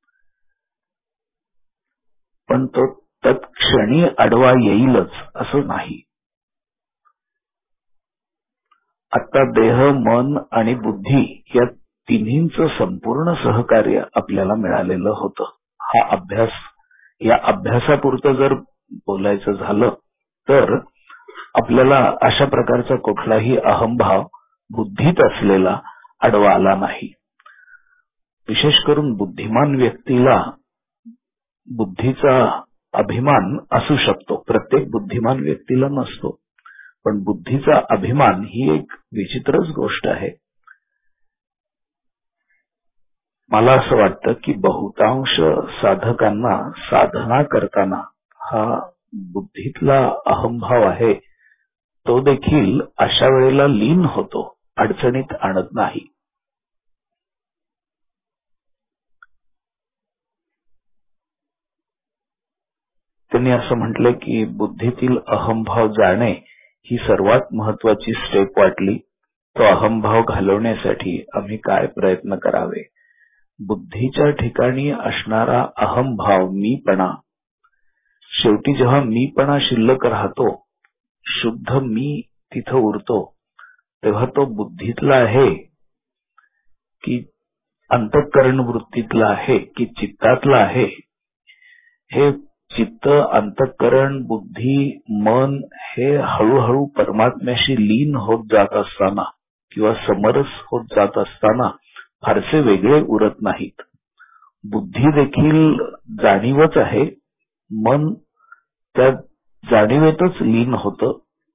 पण तो तत्क्षणी आडवा येईलच असं नाही. आता देह, मन आणि बुद्धी या तिन्हींचं संपूर्ण सहकार्य आपल्याला मिळालेलं होतं. हा अभ्यास, या अभ्यासापुरतं जर बोलायचं झालं तर आपल्याला अशा प्रकारचा कुठलाही अहंभाव बुद्धीत असलेला आडवा आला नाही. विशेष करून बुद्धिमान व्यक्तीला बुद्धीचा अभिमान असू शकतो. प्रत्येक बुद्धिमान व्यक्तीला नसतो, पण बुद्धीचा अभिमान ही एक विचित्रच गोष्ट आहे. मला असं वाटतं की बहुतांश साधकांना साधना करताना हा बुद्धीतला अहंभाव आहे तो देखील अशा वेळेला लीन होतो, अडचणीत आणत नाही. त्यांनी असं म्हटलं की बुद्धीतील अहंभाव जाणे ही सर्वात महत्वाची स्टेप वाटली. तो अहंभाव घालवण्यासाठी आम्ही काय प्रयत्न करावे. बुद्धीच्या ठिकाणी असणारा अहंभाव, मीपणा, शेवटी जेव्हा मीपणा शिल्लक राहतो, शुद्ध मी तिथं उरतो, तेव्हा तो बुद्धीतला आहे की अंतःकरण वृत्तीतला आहे की चित्तातला आहे. हे चित्त, अंतःकरण, बुद्धी, मन हे हळूहळू परमात्म्याशी लीन होत जात असताना किंवा समरस होत जात असताना फारसे वेगळे उरत नाहीत. बुद्धी देखील जाणीवच आहे, मन त्या जाणीवेतच लीन होतं.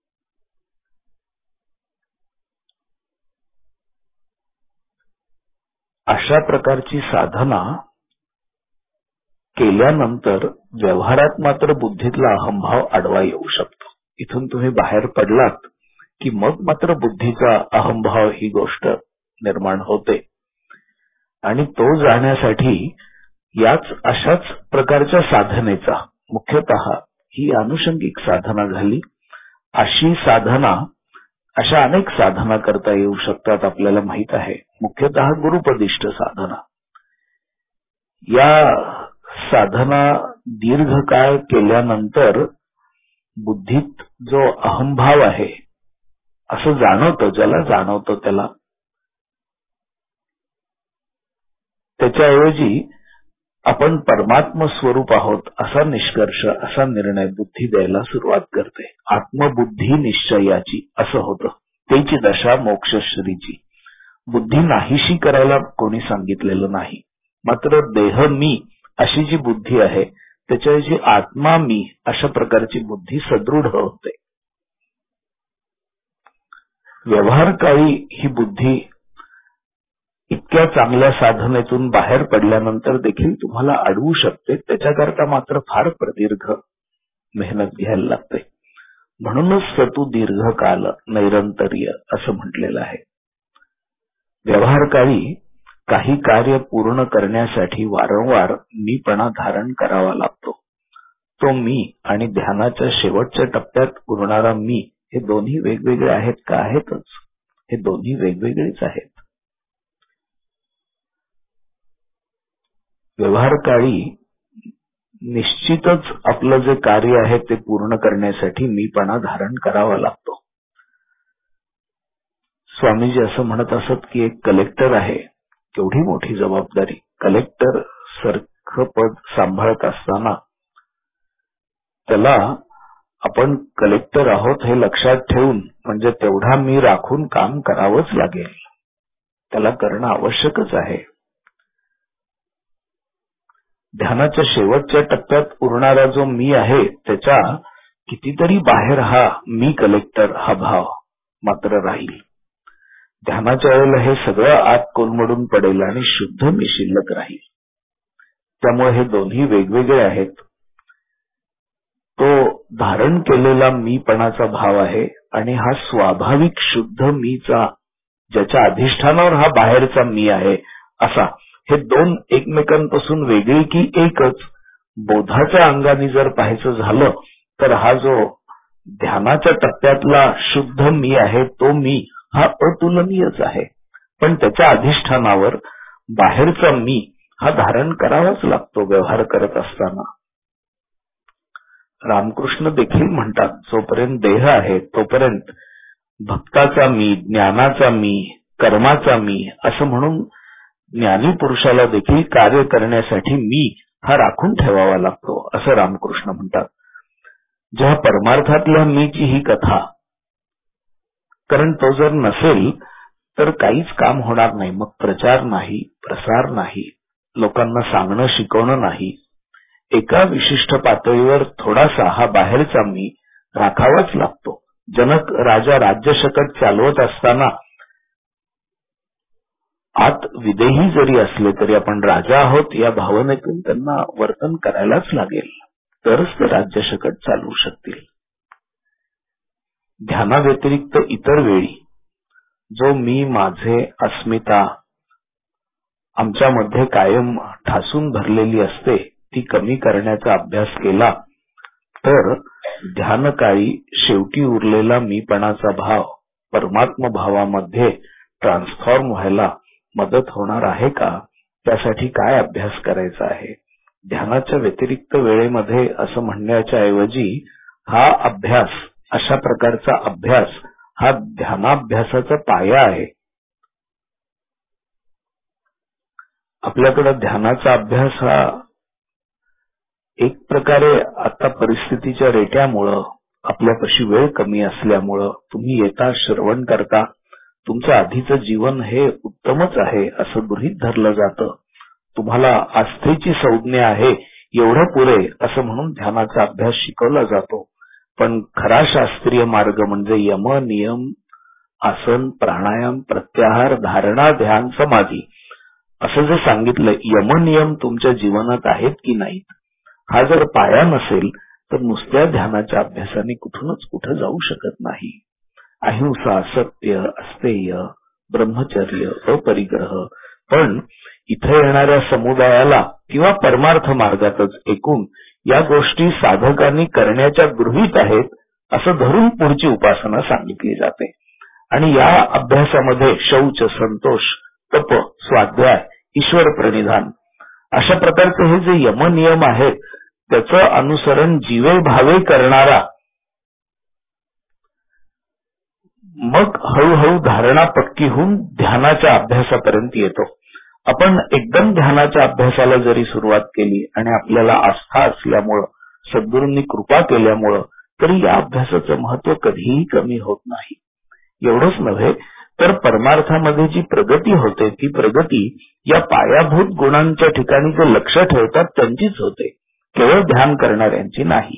अशा प्रकारची साधना केल्यानंतर व्यवहारात मात्र बुद्धीतला अहंभाव आडवा येऊ शकतो. इथून तुम्ही बाहेर पडलात की मग मात्र बुद्धीचा अहंभाव ही गोष्ट निर्माण होते. आणि तो जाण्यासाठी याच अशाच प्रकारच्या साधनेचा, मुख्यतः ही अनुषंगिक साधना झाली. अशी साधना, अशा अनेक साधना करता येऊ शकतात, आपल्याला माहित आहे. मुख्यतः गुरुपदिष्ट साधना. या साधना दीर्घकाळ केल्यानंतर बुद्धीत जो अहंभाव आहे असं जाणवतं, ज्याला जाणवतं त्याला, त्याच्याऐवजी आपण परमात्म स्वरूप आहोत असा निष्कर्ष, असा निर्णय बुद्धी द्यायला सुरुवात करते. आत्मबुद्धी निश्चयाची असं होतं. त्याची दशा मोक्षश्रीची. बुद्धी नाहीशी करायला कोणी सांगितलेलं नाही, मात्र देह मी अशी जी बुद्धी आहे त्याच्याऐवजी आत्मा मी अशा प्रकारची बुद्धी सदृढ होते. व्यवहारकाळी ही बुद्धी इतक्या चांगल्या साधनेतून बाहेर पडल्यानंतर देखील तुम्हाला अडवू शकते. त्याच्याकरता मात्र फार प्रदीर्घ मेहनत घ्यायला लागते. म्हणूनच सतू दीर्घकाल नैरंतर्य असं म्हटलेलं आहे. व्यवहारकाळी काही कार्य पूर्ण करण्यासाठी वारंवार मीपणा धारण करावा लागतो. तो मी आणि ध्यानाच्या शेवटच्या टप्प्यात उरणारा मी हे दोन्ही वेगवेगळे आहेत का? आहेतच. हे दोन्ही वेगवेगळेच आहेत. व्यवहारकाळी निश्चितच आपलं जे कार्य आहे ते पूर्ण करण्यासाठी मीपणा धारण करावा लागतो. स्वामीजी असं म्हणत असत की एक कलेक्टर आहे, केवढी मोठी जबाबदारी. कलेक्टर सारखं पद सांभाळत असताना त्याला आपण कलेक्टर आहोत हे लक्षात ठेवून म्हणजे तेवढा मी राखून काम करावंच लागेल. त्याला करणं आवश्यकच आहे. ध्यानाच्या शेवटच्या टप्प्यात उरणारा जो मी आहे त्याच्या कितीतरी बाहेर हा मी कलेक्टर हा भाव मात्र राहील. ध्यानाच्या वेळेला हे सगळं आत कोलमडून पडेल आणि शुद्ध मी शिल्लक राहील. त्यामुळे हे दोन्ही वेगवेगळे आहेत. तो धारण केलेला मीपणाचा भाव आहे आणि हा स्वाभाविक शुद्ध मीचा ज्याच्या अधिष्ठानावर हा बाहेरचा मी आहे असा. हे दोन एकमेकांपासून वेगळी की एकच? बोधाच्या अंगाने जर पाहायचं झालं तर हा जो ध्यानाच्या टप्प्यातला शुद्ध मी आहे तो मी हा अतुलनीयच आहे. पण त्याच्या अधिष्ठानावर बाहेरचा मी हा धारण करावाच लागतो व्यवहार करत असताना. रामकृष्ण देखील म्हणतात जोपर्यंत देह आहे तोपर्यंत भक्ताचा मी, ज्ञानाचा मी, कर्माचा मी असं म्हणून ज्ञानी पुरुषाला देखील कार्य करण्यासाठी मी हा राखून ठेवावा लागतो असं रामकृष्ण म्हणतात. जेव्हा परमार्थातल्या मीची ही कथा, कारण तो जर नसेल तर काहीच काम होणार नाही. मग प्रचार नाही, प्रसार नाही, लोकांना सांगणं शिकवणं नाही. एका विशिष्ट पातळीवर थोडासा हा बाहेरचा मी राखावाच लागतो. जनक राजा राज्यशकट चालवत असताना आत विदेही जरी असले तरी आपण राजा आहोत या भावनेतून त्यांना वर्तन करायलाच लागेल, तरच ते राज्यशकट चालवू शकतील. ध्यानाव्यतिरिक्त इतर वेळी जो मी, माझे, अस्मिता आमच्यामध्ये कायम ठासून भरलेली असते ती कमी करण्याचा अभ्यास केला तर ध्यानकाळी शेवटी उरलेला मीपणाचा भाव परमात्म भावामध्ये ट्रान्सफॉर्म व्हायला मदत होणार आहे का? त्यासाठी काय अभ्यास करायचा आहे? ध्यानाच्या व्यतिरिक्त वेळेमध्ये असं म्हणण्याच्या ऐवजी हा अभ्यास, अशा प्रकारचा अभ्यास हा ध्यानाभ्यासाचा पाया आहे. आपल्याकडे ध्यानाचा अभ्यास हा एक प्रकारे आता परिस्थितीच्या रेट्यामुळं, आपल्यापाशी वेळ कमी असल्यामुळं, तुम्ही येता, श्रवण करता, तुमचं आधीचं जीवन हे उत्तमच आहे असं गृहीत धरलं जातं. तुम्हाला आस्थेची संज्ञा आहे एवढं पुरे असं म्हणून ध्यानाचा अभ्यास शिकवला जातो. पण खरा शास्त्रीय मार्ग म्हणजे यम, नियम, आसन, प्राणायाम, प्रत्याहार, धारणा, ध्यान, समाधी असं जे सांगितलं, यमनियम तुमच्या जीवनात आहेत की नाहीत? हा जर पाया नसेल तर नुसत्या ध्यानाच्या अभ्यासाने कुठूनच कुठं जाऊ शकत नाही. अहिंसा, सत्य, अस्तेय, ब्रह्मचर्य, अपरिग्रह. पण इथे येणाऱ्या समुदायाला किंवा परमार्थ मार्गातच एकूण या गोष्टी साधकांनी करण्याच्या गृहीत आहेत असं धरून पुढची उपासना सांगितली जाते. आणि या अभ्यासामध्ये शौच, संतोष, तप, स्वाध्याय, ईश्वर प्रणिधान अशा प्रकारचे हे जे यमनियम आहेत त्याचं अनुसरण जीवे भावे करणारा मग हळूहळू धारणा पक्की होऊन ध्यानाच्या अभ्यासापर्यंत येतो. आपण एकदम ध्यानाच्या अभ्यासाला जरी सुरुवात केली आणि आपल्याला आस्था असल्यामुळं, सद्गुरूंनी कृपा केल्यामुळं, तरी या अभ्यासाचं महत्व कधीही कमी होत नाही. एवढंच नव्हे तर परमार्थामध्ये जी प्रगती होते ती प्रगती या पायाभूत गुणांच्या ठिकाणी जे लक्ष ठेवतात त्यांचीच होते, केवळ ध्यान करणाऱ्यांची नाही.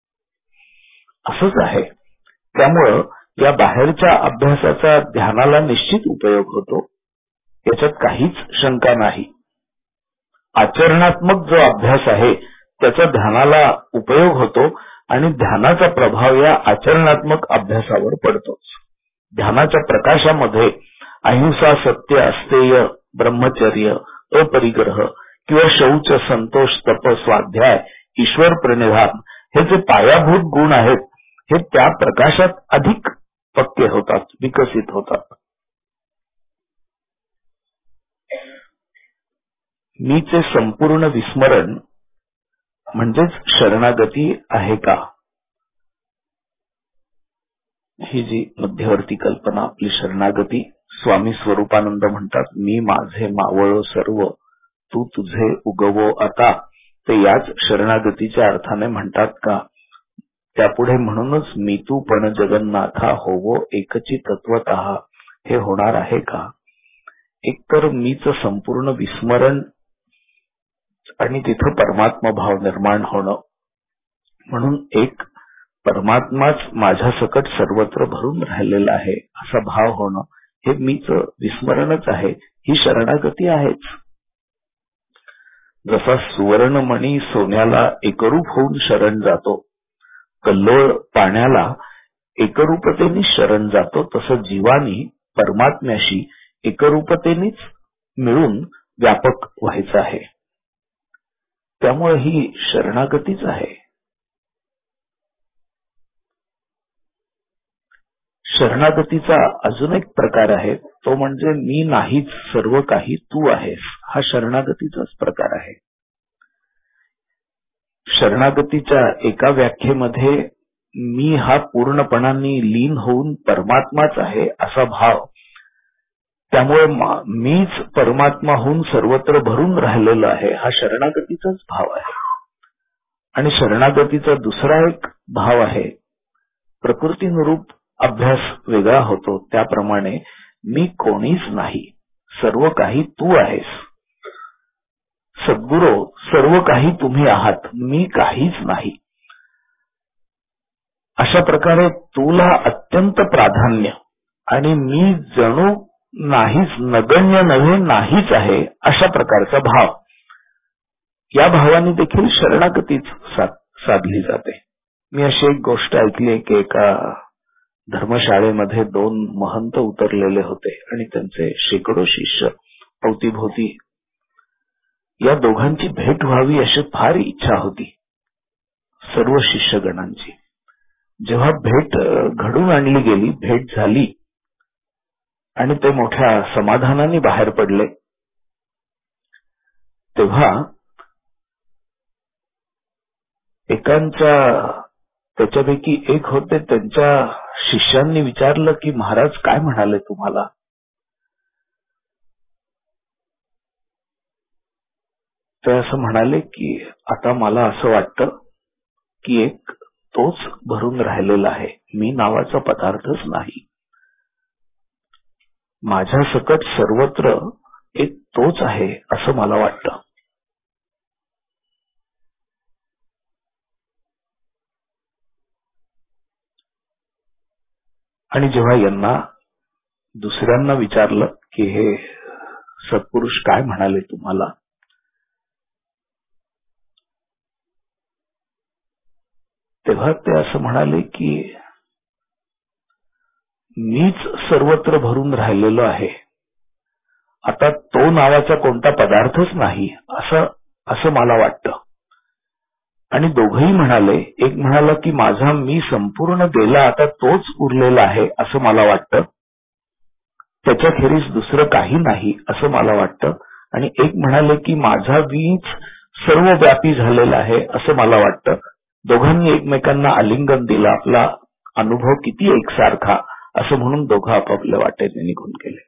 असंच आहे. त्यामुळं या बाहेरच्या अभ्यासाचा ध्यानाला निश्चित उपयोग होतो, याच्यात काहीच शंका नाही. आचरणात्मक जो अभ्यास आहे त्याचा ध्यानाला उपयोग होतो, आणि ध्यानाचा प्रभाव या आचरणात्मक अभ्यासावर पडतोच. ध्यानाच्या प्रकाशामध्ये अहिंसा, सत्य, अस्तेय, ब्रह्मचर्य, अपरिग्रह किंवा शौच, संतोष, तप, स्वाध्याय, ईश्वर प्रणिधान हे जे पायाभूत गुण आहेत हे त्या प्रकाशात अधिक पक्के होतात, विकसित होतात. मीचे संपूर्ण विस्मरण म्हणजेच शरणागती आहे का? ही जी मध्यवर्ती कल्पना आपली शरणागती. स्वामी स्वरूपानंद म्हणतात, मी माझे मावळो सर्व, तू तुझे उगवो आता. ते याच शरणागतीच्या अर्थाने म्हणतात का? त्यापुढे म्हणूनच मी तू पण जगन्नाथा होवो एकची तत्वतः. हे होणार आहे का? एकतर मीच संपूर्ण विस्मरण आणि तिथं परमात्मा भाव निर्माण होणं, म्हणून एक परमात्माच माझ्या सकट सर्वत्र भरून राहिलेला आहे असा भाव होणं, हे मीच विस्मरणच आहे. ही शरणागती आहेच. जसा सुवर्णमणी सोन्याला एकरूप होऊन शरण जातो, कल्लोळ पाण्याला एकरूपतेने शरण जातो, तसं जीवानी परमात्म्याशी एकरूपतेनेच मिळून व्यापक व्हायचं आहे. त्यामुळे ही शरणागतीच आहे. शरणागतीचा अजून एक प्रकार आहे, तो म्हणजे मी नाहीच, सर्व काही तू आहेस. हा शरणागतीचाच प्रकार आहे. शरणागतीच्या एका व्याख्येमध्ये मी हा पूर्णपणाने लीन होऊन परमात्माच आहे असा भाव, त्यामुळे मीच परमात्मा होऊन सर्वत्र भरून राहिलेलो आहे, हा शरणागतीचाच भाव आहे. आणि शरणागतीचा दुसरा एक भाव आहे, प्रकृतीनुरूप अभ्यास वेगळा होतो. त्याप्रमाणे मी कोणीच नाही, सर्व काही तू आहेस. सद्गुरो, सर्व काही तुम्ही आहात, मी काहीच नाही. अशा प्रकारे तुला अत्यंत प्राधान्य आणि मी जणू नाहीच, नगण्य नव्हे नाहीच आहे, अशा प्रकारचा भाव. या भावाने देखील शरणागतीच साधली जाते. मी अशी एक गोष्ट ऐकली आहे की एका धर्मशाळेमध्ये 2 महंत उतरलेले होते आणि त्यांचे शेकडो शिष्य अवतीभोवती. या दोघांची भेट व्हावी अशी फार इच्छा होती सर्व शिष्यगणांची. जेव्हा भेट घडून आणली गेली, भेट झाली आणि ते मोठ्या समाधानाने बाहेर पडले, तेव्हा त्याच्यापैकी एक होते, त्यांच्या शिष्यांनी विचारलं की महाराज काय म्हणाले तुम्हाला? ते असं म्हणाले की आता मला असं वाटतं की एक तोच भरून राहिलेला आहे, मी नावाचा पदार्थच नाही. माझ्या सकट सर्वत्र एक तोच आहे असं मला वाटतं. आणि जेव्हा यांना दुसऱ्यांना विचारलं की हे सत्पुरुष काय म्हणाले तुम्हाला, तेव्हा ते असं म्हणाले की मीच सर्वत्र भरून राहिलेलो आहे, आता तो नावाचा कोणता पदार्थच नाही असं मला वाटतं. आणि दोघंही म्हणाले, एक म्हणाला की माझा मी संपूर्ण गेला, आता तोच उरलेला आहे असं मला वाटतं, त्याच्याखेरीज दुसरं काही नाही असं मला वाटतं. आणि एक म्हणाले की माझा मीच सर्व व्यापी झालेला आहे असं मला वाटतं. दोघांनी एकमेकांना आलिंगन दिलं, आपला अनुभव किती एकसारखा असं म्हणून दोघं आपापल्या वाटेने निघून गेले.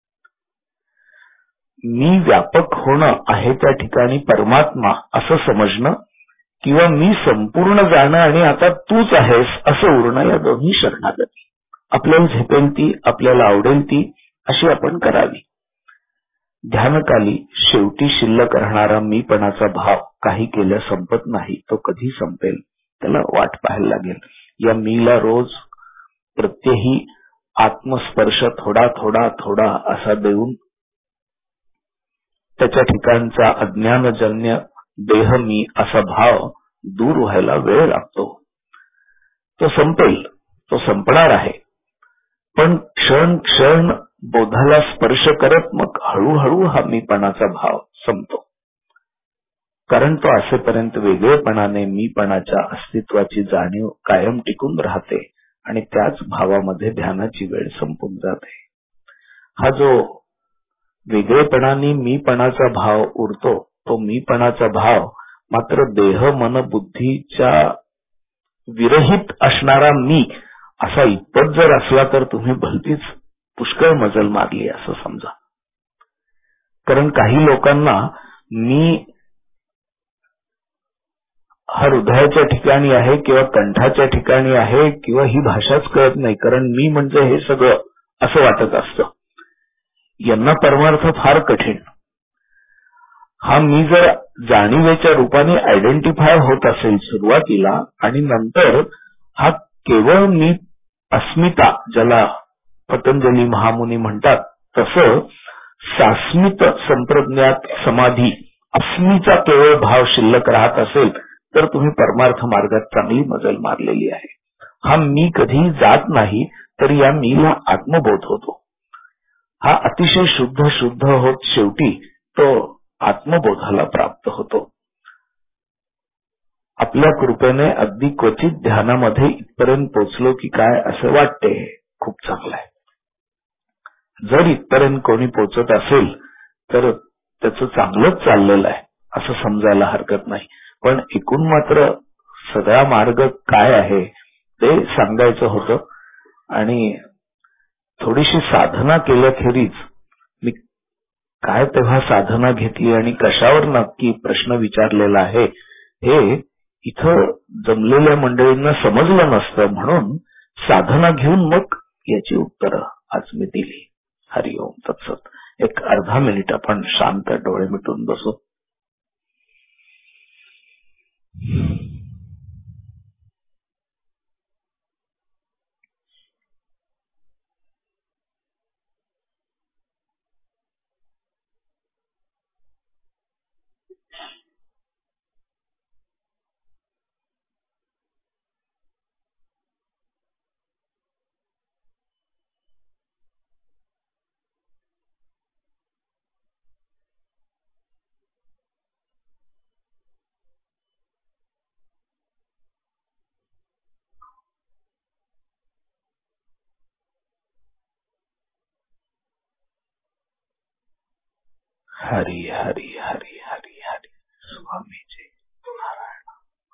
मी व्यापक होणं आहे त्या ठिकाणी परमात्मा असं समजणं, किंवा मी संपूर्ण जाणं आणि आता तूच आहेस असं उरणं, या दोन्ही शरणागती. आपल्याला झेपेल ती, आपल्याला आवडेल ती अशी आपण करावी. ध्यानकाली शेवटी शिल्लक राहणारा मीपणाचा भाव काही केल्या संपत नाही, तो कधी संपेल त्याला वाट पाहायला लागेल. या मीला रोज प्रत्येही आत्मस्पर्श थोडा थोडा थोडा असा देऊन त्याच्या ठिकाणचा अज्ञानजन्य देह मी असा भाव दूर व्हायला वेळ लागतो. तो संपेल, तो संपणार आहे. पण क्षण क्षण बोधाला स्पर्श करत मग हळूहळू हा मीपणाचा भाव संपतो. कारण तो असेपर्यंत वेगळेपणाने मीपणाच्या अस्तित्वाची जाणीव कायम टिकून राहते आणि त्याच भावामध्ये ध्यानाची वेळ संपून जाते. हा जो वेगळेपणाने मीपणाचा भाव उरतो, तो मीपणाचा भाव मात्र देह मन बुद्धीच्या विरहित असणारा मी असा इतपत जर असला तर तुम्ही भलतीच पुष्कळ मजल मारली असं समजा. कारण काही लोकांना मी हा हृदयाच्या ठिकाणी आहे किंवा कंठाच्या ठिकाणी आहे किंवा ही भाषाच कळत नाही, कारण मी म्हणजे हे सगळं असं वाटत असतं. यांना परमार्थ फार कठीण. हा मी जर जाणीवेच्या रूपाने आयडेंटिफाय होत असेल सुरुवातीला आणि नंतर हा केवळ मी अस्मिता, ज्याला पतंजली महामुनी म्हणतात, तसं सास्मित संप्रज्ञात समाधी अस्मीचा केवळ भाव शिल्लक राहत असेल तर तुम्ही परमार्थ मार्गात चांगली मजल मारलेली आहे. हा मी कधी जात नाही तर या मीला आत्मबोध होतो. हा अतिशय शुद्ध होत शेवटी तो आत्मबोधाला प्राप्त होतो. आपल्या कृपेने अगदी क्वचित ध्यानामध्ये इथपर्यंत पोचलो की काय असं वाटते, खूप चांगलं आहे. जर इथपर्यंत कोणी पोचत असेल तर त्याचं चांगलंच चाललेलं आहे असं समजायला हरकत नाही. पण एकूण मात्र सगळा मार्ग काय आहे ते सांगायचं होतं. आणि थोडीशी साधना केल्याखेरीज मी काय तेव्हा साधना घेतली आणि कशावर नक्की प्रश्न विचारलेला आहे हे इथं जमलेल्या मंडळींना समजलं नसतं, म्हणून साधना घेऊन मग याची उत्तरं आज मी दिली. हरिओम तत्सत. एक अर्धा मिनिट आपण शांत डोळे मिटून बसू. हरी हरी हरी हरी हरी. स्वामीजी नारायण.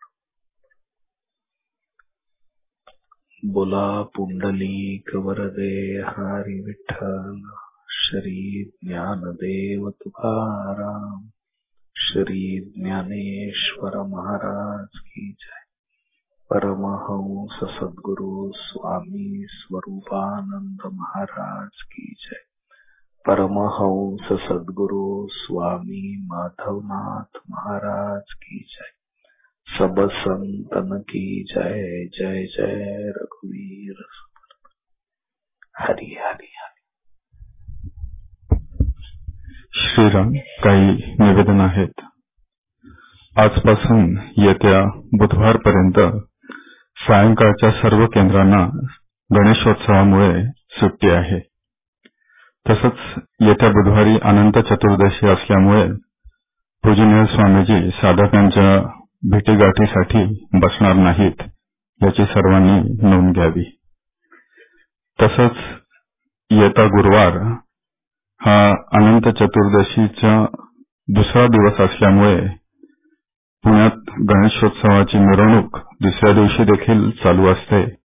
बोला पुंडलिक वरदे हरी विठ्ठल. श्री ज्ञानदेव तुकाराम. श्री ज्ञानेश्वर महाराज की जय. परमहंस सद्गुरु स्वामी स्वरूपानंद महाराज की जय. परमहंस सद्गुरु स्वामी माधवनाथ महाराज की जय. सब संतन की जय. जय जय रघुवीर. हरी हरी हरी. श्रीराम, काही निवेदन आहेत. आजपासून येत्या बुधवारपर्यंत सायंकाळच्या सर्व केंद्रांना गणेशोत्सवामुळे सुट्टी आहे. तसंच येत्या बुधवारी अनंत चतुर्दशी असल्यामुळे पूजनीय स्वामीजी साधकांच्या भेटीगाठीसाठी बसणार नाहीत याची सर्वांनी नोंद घ्यावी. तसंच येता गुरुवार हा अनंत चतुर्दशीचा दुसरा दिवस असल्यामुळे पुण्यात गणेशोत्सवाची मिरवणूक दुसऱ्या दिवशी देखील चालू असते.